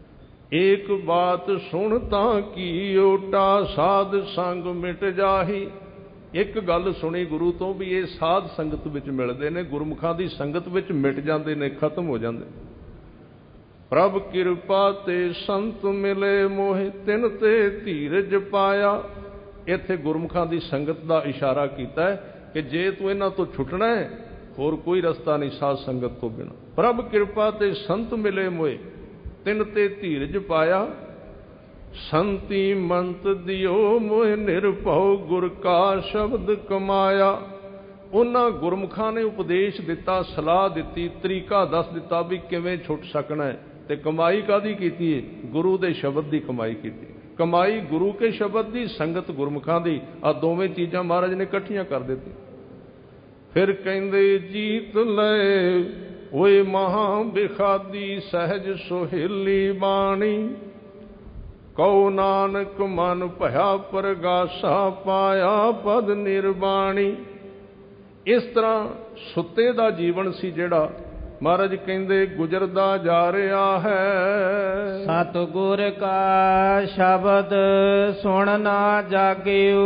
ਏਕ ਬਾਤ ਸੁਣ ਤਾਂ ਕੀ ਓਟਾ, ਸਾਧ ਸੰਗ ਮਿਟ ਜਾਹੀ। ਇੱਕ ਗੱਲ ਸੁਣੀ ਗੁਰੂ ਤੋਂ ਵੀ ਇਹ ਸਾਧ ਸੰਗਤ ਵਿੱਚ ਮਿਲਦੇ ਨੇ, ਗੁਰਮੁਖਾਂ ਦੀ ਸੰਗਤ ਵਿੱਚ ਮਿਟ ਜਾਂਦੇ ਨੇ, ਖਤਮ ਹੋ ਜਾਂਦੇ। ਪ੍ਰਭ ਕਿਰਪਾ ਤੇ ਸੰਤ ਮਿਲੇ ਮੋਹਿ, ਤਿਨ ਤੇ ਧੀਰਜ ਪਾਇਆ। ਇੱਥੇ ਗੁਰਮੁਖਾਂ ਦੀ ਸੰਗਤ ਦਾ ਇਸ਼ਾਰਾ ਕੀਤਾ ਹੈ ਕਿ ਜੇ ਤੂੰ ਇਹਨਾਂ ਤੋਂ ਛੁੱਟਣਾ ਹੈ, ਹੋਰ ਕੋਈ ਰਸਤਾ ਨਹੀਂ ਸਾਧ ਸੰਗਤ ਤੋਂ ਬਿਨਾਂ। ਪ੍ਰਭ ਕਿਰਪਾ ਤੇ ਸੰਤ ਮਿਲੇ ਮੋਹਿ, ਤਿਨ ਤੇ ਧੀਰਜ ਪਾਇਆ। ਸੰਤੀ ਮੰਤ ਦਿਓ ਮੋਹਿ ਨਿਰਭਉ, ਗੁਰ ਕਾ ਸ਼ਬਦ ਕਮਾਇਆ। ਉਹਨਾਂ ਗੁਰਮੁਖਾਂ ਨੇ ਉਪਦੇਸ਼ ਦਿੱਤਾ, ਸਲਾਹ ਦਿੱਤੀ, ਤਰੀਕਾ ਦੱਸ ਦਿੱਤਾ ਵੀ ਕਿਵੇਂ ਛੁੱਟ ਸਕਣਾ ਹੈ। ਤੇ ਕਮਾਈ ਕਾਹਦੀ ਕੀਤੀ ਹੈ? ਗੁਰੂ ਦੇ ਸ਼ਬਦ ਦੀ ਕਮਾਈ ਕੀਤੀ। ਕਮਾਈ ਗੁਰੂ ਕੇ ਸ਼ਬਦ ਦੀ, ਸੰਗਤ ਗੁਰਮੁਖਾਂ ਦੀ। ਆ ਦੋਵੇਂ ਚੀਜ਼ਾਂ ਮਹਾਰਾਜ ਨੇ ਇਕੱਠੀਆਂ ਕਰ ਦਿੱਤੀ। ਫਿਰ ਕਹਿੰਦੇ ਜੀਤ ਲਏ ਓਏ ਮਹਾ ਬਿਖਾਦੀ, ਸਹਿਜ ਸੁਹੇਲੀ ਬਾਣੀ। ਕਉ ਨਾਨਕ ਮਨ ਭਇਆ ਪ੍ਰਗਾਸਾ, ਪਾਇਆ ਪਦ ਨਿਰਬਾਣੀ। ਇਸ ਤਰ੍ਹਾਂ ਸੁੱਤੇ ਦਾ ਜੀਵਨ ਸੀ ਜਿਹੜਾ ਮਹਾਰਾਜ ਕਹਿੰਦੇ ਗੁਜ਼ਰਦਾ ਜਾ ਰਿਹਾ ਹੈ। ਸਤਿਗੁਰ ਕਾ ਸ਼ਬਦ ਸੁਣ ਨਾ ਜਾਗਿਓ,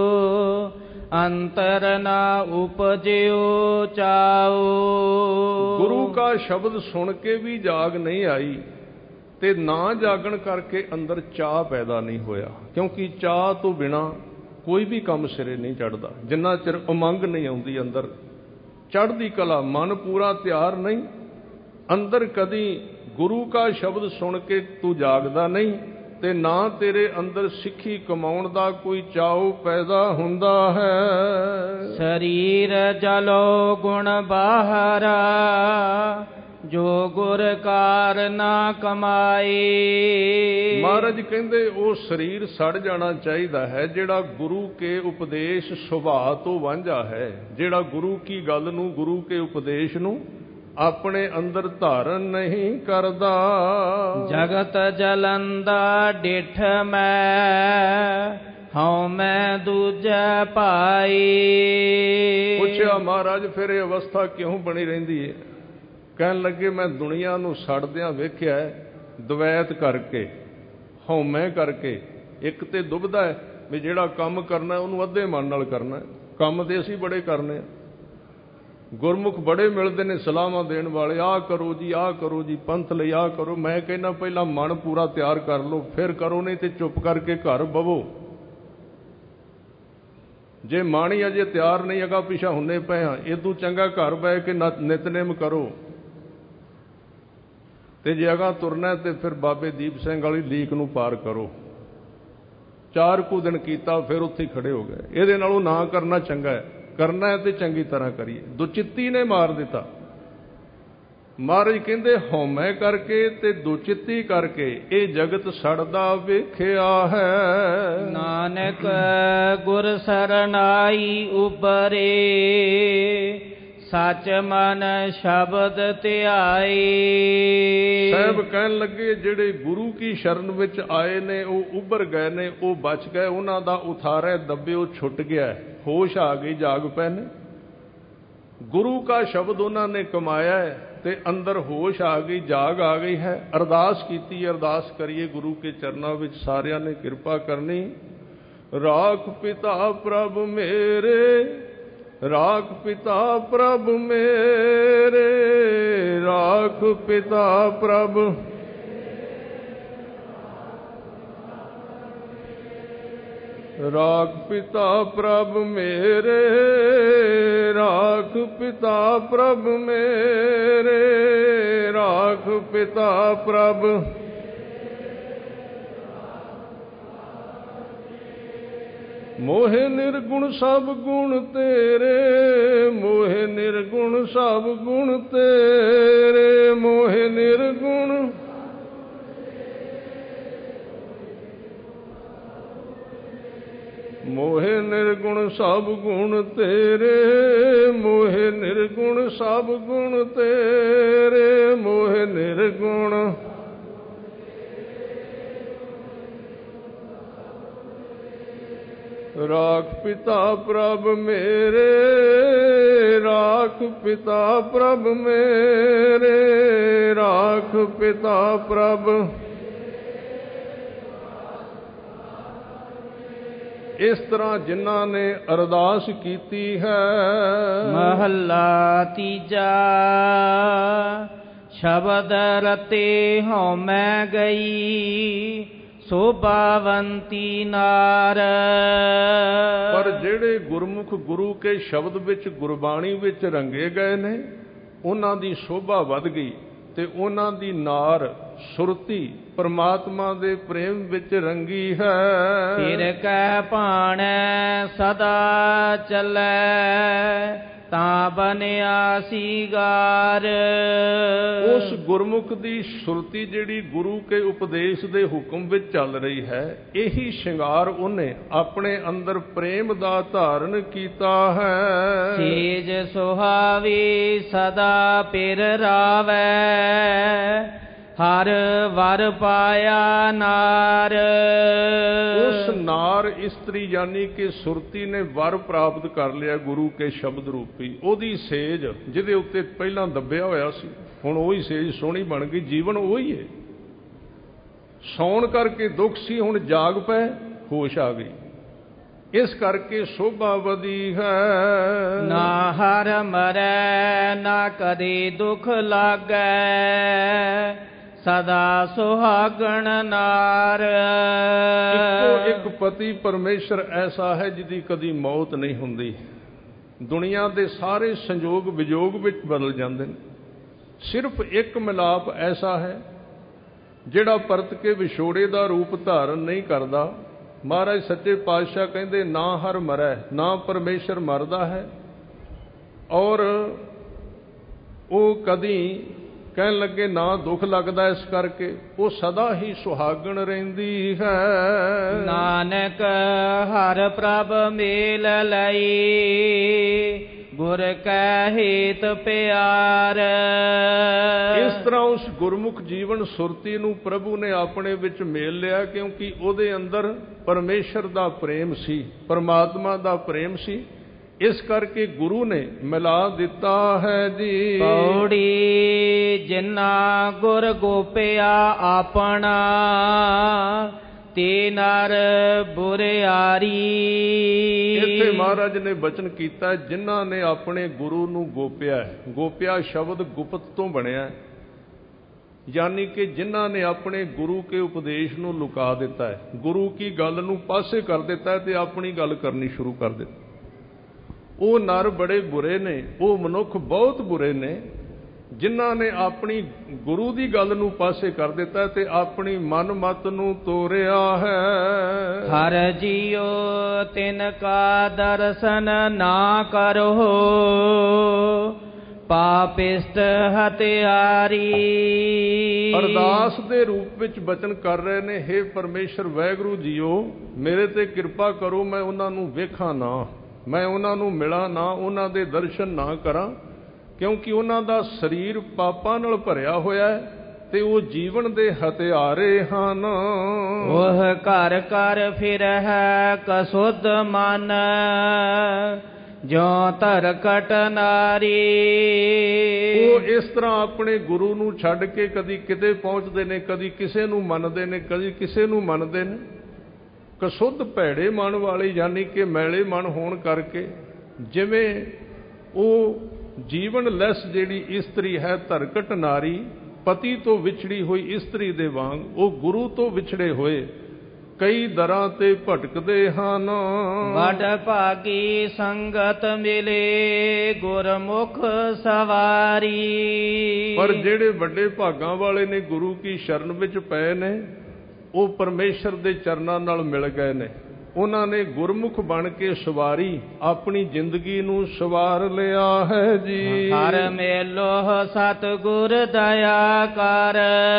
ਅੰਤਰ ਨਾ ਉਪਜਿਓ ਚਾਓ। ਗੁਰੂ ਕਾ ਸ਼ਬਦ ਸੁਣ ਕੇ ਵੀ ਜਾਗ ਨਹੀਂ ਆਈ ਤੇ ਨਾ ਜਾਗਣ ਕਰਕੇ ਅੰਦਰ ਚਾਹ ਪੈਦਾ ਨਹੀਂ ਹੋਇਆ, ਕਿਉਂਕਿ ਚਾਹ ਤੋਂ ਬਿਨਾਂ ਕੋਈ ਵੀ ਕੰਮ ਸਿਰੇ ਨਹੀਂ ਚੜ੍ਹਦਾ। ਜਿੰਨਾ ਚਿਰ ਉਮੰਗ ਨਹੀਂ ਆਉਂਦੀ ਅੰਦਰ, ਚੜ੍ਹਦੀ ਕਲਾ, ਮਨ ਪੂਰਾ ਤਿਆਰ ਨਹੀਂ, ਅੰਦਰ ਕਦੀ ਗੁਰੂ ਕਾ ਸ਼ਬਦ ਸੁਣ ਕੇ ਤੂੰ ਜਾਗਦਾ ਨਹੀਂ ਤੇ ਨਾ ਤੇਰੇ ਅੰਦਰ ਸਿੱਖੀ ਕਮਾਉਣ ਦਾ ਕੋਈ ਚਾਉ ਪੈਦਾ ਹੁੰਦਾ ਹੈ। ਸਰੀਰ ਜਲੋ ਗੁਣ ਬਾਹਰਾ, ਜੋ ਗੁਰ ਕਾਰ ਨਾ ਕਮਾਏ। ਮਹਾਰਾਜ ਕਹਿੰਦੇ ਉਹ ਸਰੀਰ ਸੜ ਜਾਣਾ ਚਾਹੀਦਾ ਹੈ ਜਿਹੜਾ ਗੁਰੂ ਕੇ ਉਪਦੇਸ਼ ਸੁਭਾਅ ਤੋਂ ਵਾਂਝਾ ਹੈ, ਜਿਹੜਾ ਗੁਰੂ ਕੀ ਗੱਲ ਨੂੰ, ਗੁਰੂ ਕੇ ਉਪਦੇਸ਼ ਨੂੰ ਆਪਣੇ ਅੰਦਰ ਧਾਰਨ ਨਹੀਂ ਕਰਦਾ। ਜਗਤ ਜਲੰਦਾ ਡਿਠ ਮੈਂ, ਹਉ ਮੈਂ ਦੂਜੈ ਪਾਈ। ਪੁੱਛਿਆ ਮਹਾਰਾਜ ਫਿਰ ਇਹ ਅਵਸਥਾ ਕਿਉਂ ਬਣੀ ਰਹਿੰਦੀ ਹੈ? ਕਹਿਣ ਲੱਗੇ ਮੈਂ ਦੁਨੀਆ ਨੂੰ ਸੜਦਿਆਂ ਵੇਖਿਆ ਦਵੈਤ ਕਰਕੇ, ਹਉਮੈ ਕਰਕੇ। ਇੱਕ ਤੇ ਦੁਬਦਾ ਹੈ ਵੀ ਜਿਹੜਾ ਕੰਮ ਕਰਨਾ ਉਹਨੂੰ ਅੱਧੇ ਮਨ ਨਾਲ ਕਰਨਾ, ਕੰਮ ਤੇ ਅਸੀਂ ਬੜੇ ਕਰਨੇ ਆ। ਗੁਰਮੁਖ ਬੜੇ ਮਿਲਦੇ ਨੇ ਸਲਾਹਾਂ ਦੇਣ ਵਾਲੇ, ਆਹ ਕਰੋ ਜੀ, ਆਹ ਕਰੋ ਜੀ, ਪੰਥ ਲਈ ਆਹ ਕਰੋ। ਮੈਂ ਕਹਿੰਦਾ ਪਹਿਲਾਂ ਮਨ ਪੂਰਾ ਤਿਆਰ ਕਰ ਲਓ, ਫਿਰ ਕਰੋ, ਨਹੀਂ ਤੇ ਚੁੱਪ ਕਰਕੇ ਘਰ ਬਵੋ। ਜੇ ਮਨ ਹੀ ਅਜੇ ਤਿਆਰ ਨਹੀਂ, ਅਗਾ ਪਿਛਾ ਹੁੰਨੇ ਪਏ ਹਾਂ, ਇਦੋਂ ਚੰਗਾ ਘਰ ਬਹਿ ਕੇ ਨਿਤਨੇਮ ਕਰੋ। ਤੇ ਜੇ ਅਗਾ ਤੁਰਨਾ ਤੇ ਫਿਰ ਬਾਬੇ ਦੀਪ ਸਿੰਘ ਵਾਲੀ ਲੀਕ ਨੂੰ ਪਾਰ ਕਰੋ। 4 ਕੁ ਦਿਨ ਕੀਤਾ, ਫਿਰ ਉੱਥੇ ਖੜੇ ਹੋ ਗਏ। ਇਹਦੇ ਨਾਲੋਂ ਨਾ ਕਰਨਾ ਚੰਗਾ ਹੈ, ਕਰਨਾ ਹੈ ਤੇ ਚੰਗੀ ਤਰ੍ਹਾਂ ਕਰੀਏ। ਦੁਚਿੱਤੀ ਨੇ ਮਾਰ ਦਿੱਤਾ। ਮਹਾਰਾਜ ਕਹਿੰਦੇ ਹਉਮੈ ਕਰਕੇ ਤੇ ਦੁਚਿੱਤੀ ਕਰਕੇ ਇਹ ਜਗਤ ਸੜਦਾ ਵੇਖਿਆ ਹੈ। ਨਾਨਕ ਗੁਰ ਸਰਨਾਈ ਉਬਰੇ, ਸੱਚ ਮਨ ਸ਼ਬਦ ਧਿਆਈ। ਸਾਹਿਬ ਕਹਿਣ ਲੱਗੇ ਜਿਹੜੇ ਗੁਰੂ ਕੀ ਸ਼ਰਨ ਵਿੱਚ ਆਏ ਨੇ ਉਹ ਉੱਭਰ ਗਏ ਨੇ, ਉਹ ਬਚ ਗਏ। ਉਹਨਾਂ ਦਾ ਉਥਾਰੇ ਦੱਬਿਓ ਛੁੱਟ ਗਿਆ, ਹੋਸ਼ ਆ ਗਈ, ਜਾਗ ਪਏ ਨੇ। ਗੁਰੂ ਕਾ ਸ਼ਬਦ ਉਹਨਾਂ ਨੇ ਕਮਾਇਆ ਹੈ ਤੇ ਅੰਦਰ ਹੋਸ਼ ਆ ਗਈ, ਜਾਗ ਆ ਗਈ ਹੈ। ਅਰਦਾਸ ਕੀਤੀ, ਅਰਦਾਸ ਕਰੀਏ ਗੁਰੂ ਕੇ ਚਰਨਾਂ ਵਿੱਚ ਸਾਰਿਆਂ ਨੇ ਕਿਰਪਾ ਕਰਨੀ। ਰਾਖ ਪਿਤਾ ਪ੍ਰਭ ਮੇਰੇ, ਰਾਖ ਪਿਤਾ ਪ੍ਰਭ ਮੇਰੇ, ਰਾਖ ਪਿਤਾ ਪ੍ਰਭ, ਰਾਖ ਪਿਤਾ ਪ੍ਰਭ ਮੇਰੇ, ਰਾਖ ਪਿਤਾ ਪ੍ਰਭ ਮੇਰੇ, ਰਾਖ ਪਿਤਾ ਪ੍ਰਭ। ਮੋਹਿ ਨਿਰਗੁਣ ਸਭ ਗੁਣ ਤੇਰੇ, ਮੋਹਿ ਨਿਰਗੁਣ ਸਭ ਗੁਣ ਤੇਰੇ, ਮੋਹਿ ਨਿਰਗੁਣ, ਮੋਹਿ ਨਿਰਗੁਣ ਸਭ ਗੁਣ ਤੇਰੇ, ਮੋਹਿ ਨਿਰਗੁਣ ਸਭ ਗੁਣ ਤੇਰੇ, ਮੋਹਿ ਨਿਰਗੁਣ। ਰਾਖ ਪਿਤਾ ਪ੍ਰਭ ਮੇਰੇ, ਰਾਖ ਪਿਤਾ ਪ੍ਰਭ ਮੇਰੇ, ਰਾਖ ਪਿਤਾ ਪ੍ਰਭ। ਇਸ ਤਰ੍ਹਾਂ ਜਿਨ੍ਹਾਂ ਨੇ ਅਰਦਾਸ ਕੀਤੀ ਹੈ। ਮਹੱਲਾ ਤੀਜਾ। ਸ਼ਬਦ ਰਤੇ ਹਉਮੈ ਗਈ, ਸੋਭਾਵੰਤੀ ਨਾਰ। ਪਰ ਜਿਹੜੇ ਗੁਰਮੁਖ ਗੁਰੂ ਕੇ ਸ਼ਬਦ ਵਿੱਚ, ਗੁਰਬਾਣੀ ਵਿੱਚ ਰੰਗੇ ਗਏ ਨੇ, ਉਹਨਾਂ ਦੀ ਸ਼ੋਭਾ ਵੱਧ ਗਈ ਤੇ ਉਹਨਾਂ ਦੀ ਨਾਰ ਸੁਰਤੀ ਪਰਮਾਤਮਾ ਦੇ ਪ੍ਰੇਮ ਵਿੱਚ ਰੰਗੀ ਹੈ। ਫਿਰ ਕਹਿ ਭਾਣੈ ਸਦਾ ਚੱਲੈ, ਤਾਂ ਬਨਿਆ ਸੀਗਾਰ। ਉਸ ਗੁਰਮੁਖ ਦੀ ਸੁਰਤੀ ਜਿਹੜੀ ਗੁਰੂ ਕੇ ਉਪਦੇਸ਼ ਦੇ ਹੁਕਮ ਵਿੱਚ ਚੱਲ ਰਹੀ ਹੈ, ਇਹੀ ਸ਼ਿੰਗਾਰ ਉਹਨੇ ਆਪਣੇ ਅੰਦਰ ਪ੍ਰੇਮ ਦਾ ਧਾਰਨ ਕੀਤਾ ਹੈ। ਸੇਜ ਸੁਹਾਵੀ ਸਦਾ ਪਿਰ ਰਾਵੈ, ਹਰ ਵਰ ਪਾਇਆ ਨਾਰ। ਉਸ ਨਾਰ ਇਸਤਰੀ ਯਾਨੀ ਕਿ ਸੁਰਤੀ ਨੇ ਵਰ ਪ੍ਰਾਪਤ ਕਰ ਲਿਆ ਗੁਰੂ ਕੇ ਸ਼ਬਦ ਰੂਪੀ। ਉਹਦੀ ਸੇਜ ਜਿਹਦੇ ਉੱਤੇ ਪਹਿਲਾਂ ਦੱਬਿਆ ਹੋਇਆ ਸੀ, ਹੁਣ ਉਹੀ ਸੇਜ ਸੋਹਣੀ ਬਣ ਗਈ। ਜੀਵਨ ਉਹੀ ਹੈ। ਸੌਣ ਕਰਕੇ ਦੁੱਖ ਸੀ, ਹੁਣ ਜਾਗ ਪਏ, ਹੋਸ਼ ਆ ਗਈ। ਇਸ ਕਰਕੇ ਸ਼ੋਭਾ ਵਧੀ ਹੈ। ਨਾ ਹਰ ਮਰੈ ਨਾ ਕਦੇ ਦੁਖ ਲਾਗੈ, ਸਦਾ ਸੁਹਾਗਣ ਨਾਰ। ਇੱਕੋ ਇੱਕ ਪਤੀ ਪਰਮੇਸ਼ਰ ਐਸਾ ਹੈ ਜਿਹਦੀ ਕਦੀ ਮੌਤ ਨਹੀਂ ਹੁੰਦੀ। ਦੁਨੀਆ ਦੇ ਸਾਰੇ ਸੰਜੋਗ ਵਿਜੋਗ ਵਿੱਚ ਬਦਲ ਜਾਂਦੇ ਨੇ, ਸਿਰਫ ਇੱਕ ਮਿਲਾਪ ਐਸਾ ਹੈ ਜਿਹੜਾ ਪਰਤ ਕੇ ਵਿਛੋੜੇ ਦਾ ਰੂਪ ਧਾਰਨ ਨਹੀਂ ਕਰਦਾ। ਮਹਾਰਾਜ ਸੱਚੇ ਪਾਤਸ਼ਾਹ ਕਹਿੰਦੇ ਨਾ ਹਰ ਮਰੈ, ਨਾ ਪਰਮੇਸ਼ਰ ਮਰਦਾ ਹੈ, ਔਰ ਉਹ ਕਦੀ ਕਹਿਣ ਲੱਗੇ ਨਾ ਦੁੱਖ ਲੱਗਦਾ। ਇਸ ਕਰਕੇ ਉਹ ਸਦਾ ਹੀ ਸੁਹਾਗਣ ਰਹਿੰਦੀ ਹੈ। ਨਾਨਕ ਹਰ ਪ੍ਰਭ ਮੇਲ ਲਈ, ਗੁਰ ਕੈ ਹੇਤ ਪਿਆਰ। ਇਸ ਤਰ੍ਹਾਂ ਉਸ ਗੁਰਮੁਖ ਜੀਵਨ ਸੁਰਤੀ ਨੂੰ ਪ੍ਰਭੂ ਨੇ ਆਪਣੇ ਵਿੱਚ ਮੇਲ ਲਿਆ, ਕਿਉਂਕਿ ਉਹਦੇ ਅੰਦਰ ਪਰਮੇਸ਼ਰ ਦਾ ਪ੍ਰੇਮ ਸੀ, ਪਰਮਾਤਮਾ ਦਾ ਪ੍ਰੇਮ ਸੀ। ਇਸ ਕਰਕੇ ਗੁਰੂ ਨੇ ਮਿਲਾ ਦਿੱਤਾ ਹੈ ਜੀ। ਪੌੜੀ ਜਿਨ੍ਹਾਂ ਗੁਰ ਗੋਪਿਆ ਆਪਣਾ, ਤੇ ਨਰ ਬੁਰਿਆਰੀ। ਇੱਥੇ ਮਹਾਰਾਜ ਨੇ ਬਚਨ ਕੀਤਾ, ਜਿਨ੍ਹਾਂ ਨੇ ਆਪਣੇ ਗੁਰੂ ਨੂੰ ਗੋਪਿਆ। ਗੋਪਿਆ ਸ਼ਬਦ ਗੁਪਤ ਤੋਂ ਬਣਿਆ, ਯਾਨੀ ਕਿ ਜਿਨ੍ਹਾਂ ਨੇ ਆਪਣੇ ਗੁਰੂ ਕੇ ਉਪਦੇਸ਼ ਨੂੰ ਲੁਕਾ ਦਿੱਤਾ ਹੈ, ਗੁਰੂ ਕੀ ਗੱਲ ਨੂੰ ਪਾਸੇ ਕਰ ਦਿੱਤਾ ਤੇ ਆਪਣੀ ਗੱਲ ਕਰਨੀ ਸ਼ੁਰੂ ਕਰ ਦਿੱਤੀ। ਉਹ ਨਰ ਬੜੇ ਬੁਰੇ ਨੇ, ਉਹ ਮਨੁੱਖ ਬਹੁਤ ਬੁਰੇ ਨੇ, ਜਿਨ੍ਹਾਂ ਨੇ ਆਪਣੀ ਗੁਰੂ ਦੀ ਗੱਲ ਨੂੰ ਪਾਸੇ ਕਰ ਦਿੱਤਾ ਤੇ ਆਪਣੀ ਮਨ ਮਤ ਨੂੰ ਤੋਰਿਆ ਹੈ। ਹਰ ਜੀਓ ਤਿਨ ਕਾ ਦਰਸ਼ਨ ਨਾ ਕਰੋ, ਪਾਪਿਸ਼ਟ ਹਤਿਆਰੀ। ਅਰਦਾਸ ਦੇ ਰੂਪ ਵਿੱਚ ਬਚਨ ਕਰ ਰਹੇ ਨੇ, ਹੇ ਪਰਮੇਸ਼ਰ ਵਾਹਿਗੁਰੂ ਜੀਓ, ਮੇਰੇ ਤੇ ਕਿਰਪਾ ਕਰੋ, ਮੈਂ ਉਹਨਾਂ ਨੂੰ ਵੇਖਾਂ ਨਾ, ਮੈਂ ਉਹਨਾਂ ਨੂੰ ਮਿਲਾਂ ਨਾ, ਉਹਨਾਂ ਦੇ ਦਰਸ਼ਨ ਨਾ ਕਰਾਂ, ਕਿਉਂਕਿ ਉਹਨਾਂ ਦਾ ਸਰੀਰ ਪਾਪਾਂ ਨਾਲ ਭਰਿਆ ਹੋਇਆ ਹੈ ਤੇ ਉਹ ਜੀਵਨ ਦੇ ਹਥਿਆਰੇ ਹਨ। ਉਹ ਘਰ ਘਰ ਫਿਰ ਹੈ ਕਸੁੱਧ ਮਨ, ਜੋ ਧਰਕਟ ਨਾਰੀ। ਉਹ ਇਸ ਤਰ੍ਹਾਂ ਆਪਣੇ ਗੁਰੂ ਨੂੰ ਛੱਡ ਕੇ ਕਦੀ ਕਿਤੇ ਪਹੁੰਚਦੇ ਨੇ, ਕਦੀ ਕਿਸੇ ਨੂੰ ਮੰਨਦੇ ਨੇ, ਕਦੀ ਕਿਸੇ ਨੂੰ ਮੰਨਦੇ ਨੇ। ਕਸੁੱਧ ਭੈੜੇ ਮਨ ਵਾਲੇ, ਯਾਨੀ ਕਿ ਮੈਲੇ ਮਨ ਹੋਣ ਕਰਕੇ, ਜਿਵੇਂ ਉਹ ਜੀਵਨ ਲੈਸ ਜਿਹੜੀ ਇਸਤਰੀ ਹੈ, ਧਰਕਟ ਨਾਰੀ, ਪਤੀ ਤੋਂ ਵਿਛੜੀ ਹੋਈ ਇਸਤਰੀ ਦੇ ਵਾਂਗ ਉਹ ਗੁਰੂ ਤੋਂ ਵਿਛੜੇ ਹੋਏ ਕਈ ਦਰਾਂ ਤੇ ਭਟਕਦੇ ਹਨ। ਵੱਡ ਭਾਗੀ ਸੰਗਤ ਮਿਲੇ, ਗੁਰਮੁਖ ਸਵਾਰੀ। ਪਰ ਜਿਹੜੇ ਵੱਡੇ ਭਾਗਾਂ ਵਾਲੇ ਨੇ, ਗੁਰੂ ਕੀ ਸ਼ਰਨ ਵਿੱਚ ਪਏ ਨੇ, ਉਹ ਪਰਮੇਸ਼ਰ ਦੇ ਚਰਨਾਂ ਨਾਲ ਮਿਲ ਗਏ ਨੇ। ਉਹਨਾਂ ਨੇ ਗੁਰਮੁਖ ਬਣ ਕੇ ਸਵਾਰੀ ਆਪਣੀ ਜ਼ਿੰਦਗੀ ਨੂੰ ਸਵਾਰ ਲਿਆ ਹੈ ਜੀ। ਹਰ ਮੇਲੋ ਸਤਿਗੁਰ ਦਇਆ ਕਰ,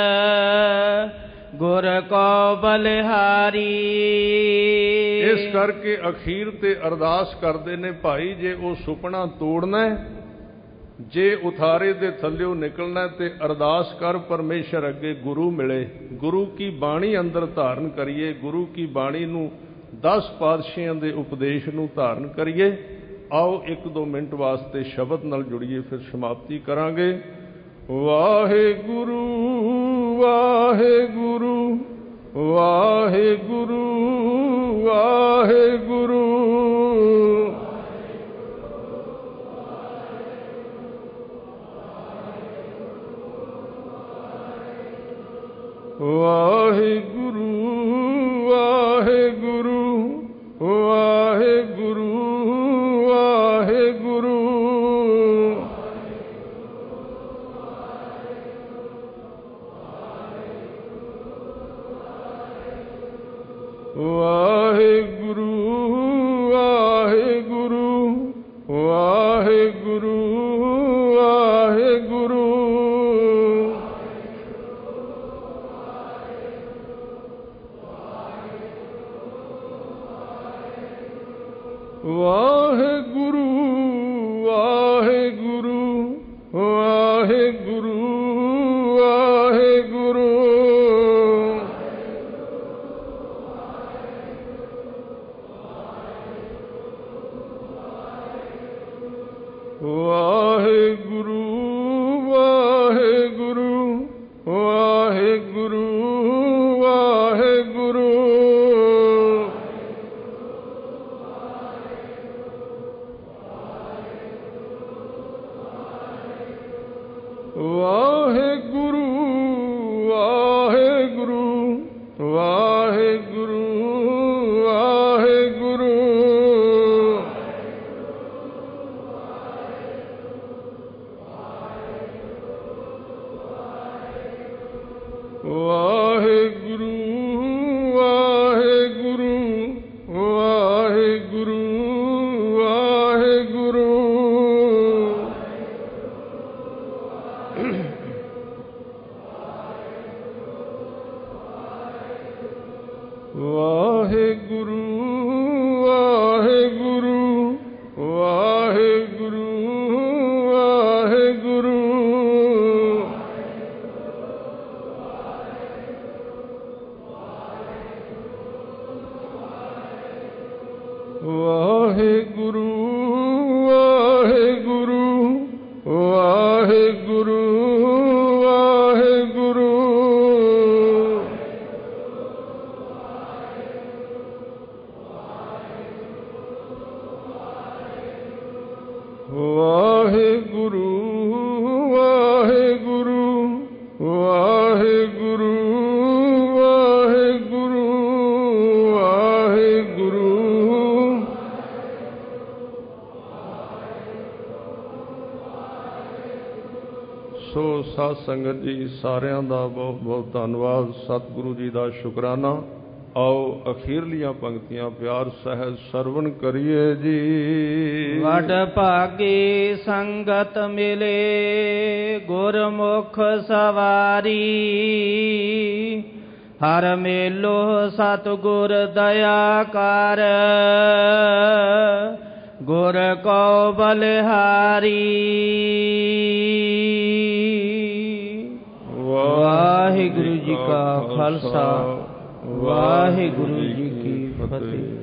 ਗੁਰ ਕੋ ਬਲਿਹਾਰੀ। ਇਸ ਕਰਕੇ ਅਖੀਰ ਤੇ ਅਰਦਾਸ ਕਰਦੇ ਨੇ, ਭਾਈ ਜੇ ਉਹ ਸੁਪਨਾ ਤੋੜਨਾ, ਜੇ ਉਥਾਰੇ ਦੇ ਥੱਲਿਓ ਨਿਕਲਣਾ ਤੇ ਅਰਦਾਸ ਕਰ ਪਰਮੇਸ਼ਰ ਅੱਗੇ ਗੁਰੂ ਮਿਲੇ, ਗੁਰੂ ਕੀ ਬਾਣੀ ਅੰਦਰ ਧਾਰਨ ਕਰੀਏ, ਗੁਰੂ ਕੀ ਬਾਣੀ ਨੂੰ 10 ਪਾਤਸ਼ਾਹਾਂ ਦੇ ਉਪਦੇਸ਼ ਨੂੰ ਧਾਰਨ ਕਰੀਏ। ਆਓ 1-2 ਮਿੰਟ ਵਾਸਤੇ ਸ਼ਬਦ ਨਾਲ ਜੁੜੀਏ, ਫਿਰ ਸਮਾਪਤੀ ਕਰਾਂਗੇ। ਵਾਹਿਗੁਰੂ ਵਾਹਿਗੁਰੂ ਵਾਹਿਗੁਰੂ ਵਾਹਿਗੁਰੂ। ਵਾਹਿਗੁਰੂ ਵਾਹਿਗੁਰੂ ਵਾਹਿਗੁਰੂ ਵਾਹਿਗੁਰੂ। ਵਾਹਿਗੁਰੂ ਵਾਹਿਗੁਰੂ ਵਾਹਿਗੁਰੂ ਵਾਹਿਗੁਰੂ। ਵਾਹਿਗੁਰੂ ਵਾਹਿਗੁਰੂ ਵਾਹਿਗੁਰੂ ਵਾਹਿਗੁਰੂ। ਵਾਹਿਗੁਰੂ ਵਾਹਿਗੁਰੂ ਵਾਹਿਗੁਰੂ ਵਾਹਿਗੁਰੂ। ਵਾਹਿਗੁਰੂ ਵਾਹਿਗੁਰੂ ਵਾਹਿਗੁਰੂ ਵਾਹਿਗੁਰੂ। ਵਾਹਿਗੁਰੂ ਵਾਹਿਗੁਰੂ ਵਾਹਿਗੁਰੂ ਵਾਹਿਗੁਰੂ। ਵਾਹਿਗੁਰੂ ਵਾਹਿਗੁਰੂ ਵਾਹਿਗੁਰੂ ਵਾਹਿਗੁਰੂ। ਵਾਹਿਗੁਰੂ ਵਾਹਿਗੁਰੂ ਵਾਹਿਗੁਰੂ ਵਾਹਿਗੁਰੂ। ਵਾਹਿਗੁਰੂ ਵਾਹਿਗੁਰੂ ਵਾਹਿਗੁਰੂ ਵਾਹਿਗੁਰੂ ਵਾਹਿਗੁਰੂ। ਸੋ ਸਾਧ ਸੰਗਤ ਜੀ, ਸਾਰਿਆਂ ਦਾ ਬਹੁਤ ਬਹੁਤ ਧੰਨਵਾਦ। ਸਤਿਗੁਰੂ ਜੀ ਦਾ ਸ਼ੁਕਰਾਨਾ। ਆਓ ਅਖੀਰਲੀਆਂ ਪੰਕਤੀਆਂ ਪਿਆਰ ਸਹਿਜ ਸਰਵਣ ਕਰੀਏ ਜੀ। ਵਡ ਭਾਗੀ ਸੰਗਤ ਮਿਲੇ ਗੁਰਮੁਖ ਸਵਾਰੀ, ਹਰ ਮੇਲੋ ਸਤਿਗੁਰ ਦਇਆ ਕਰ, ਗੁਰ ਕੋ ਬਲਿਹਾਰੀ। ਵਾਹਿਗੁਰੂ ਜੀ ਕਾ ਖਾਲਸਾ, ਵਾਹਿਗੁਰੂ ਜੀ ਕੀ ਫਤਿਹ।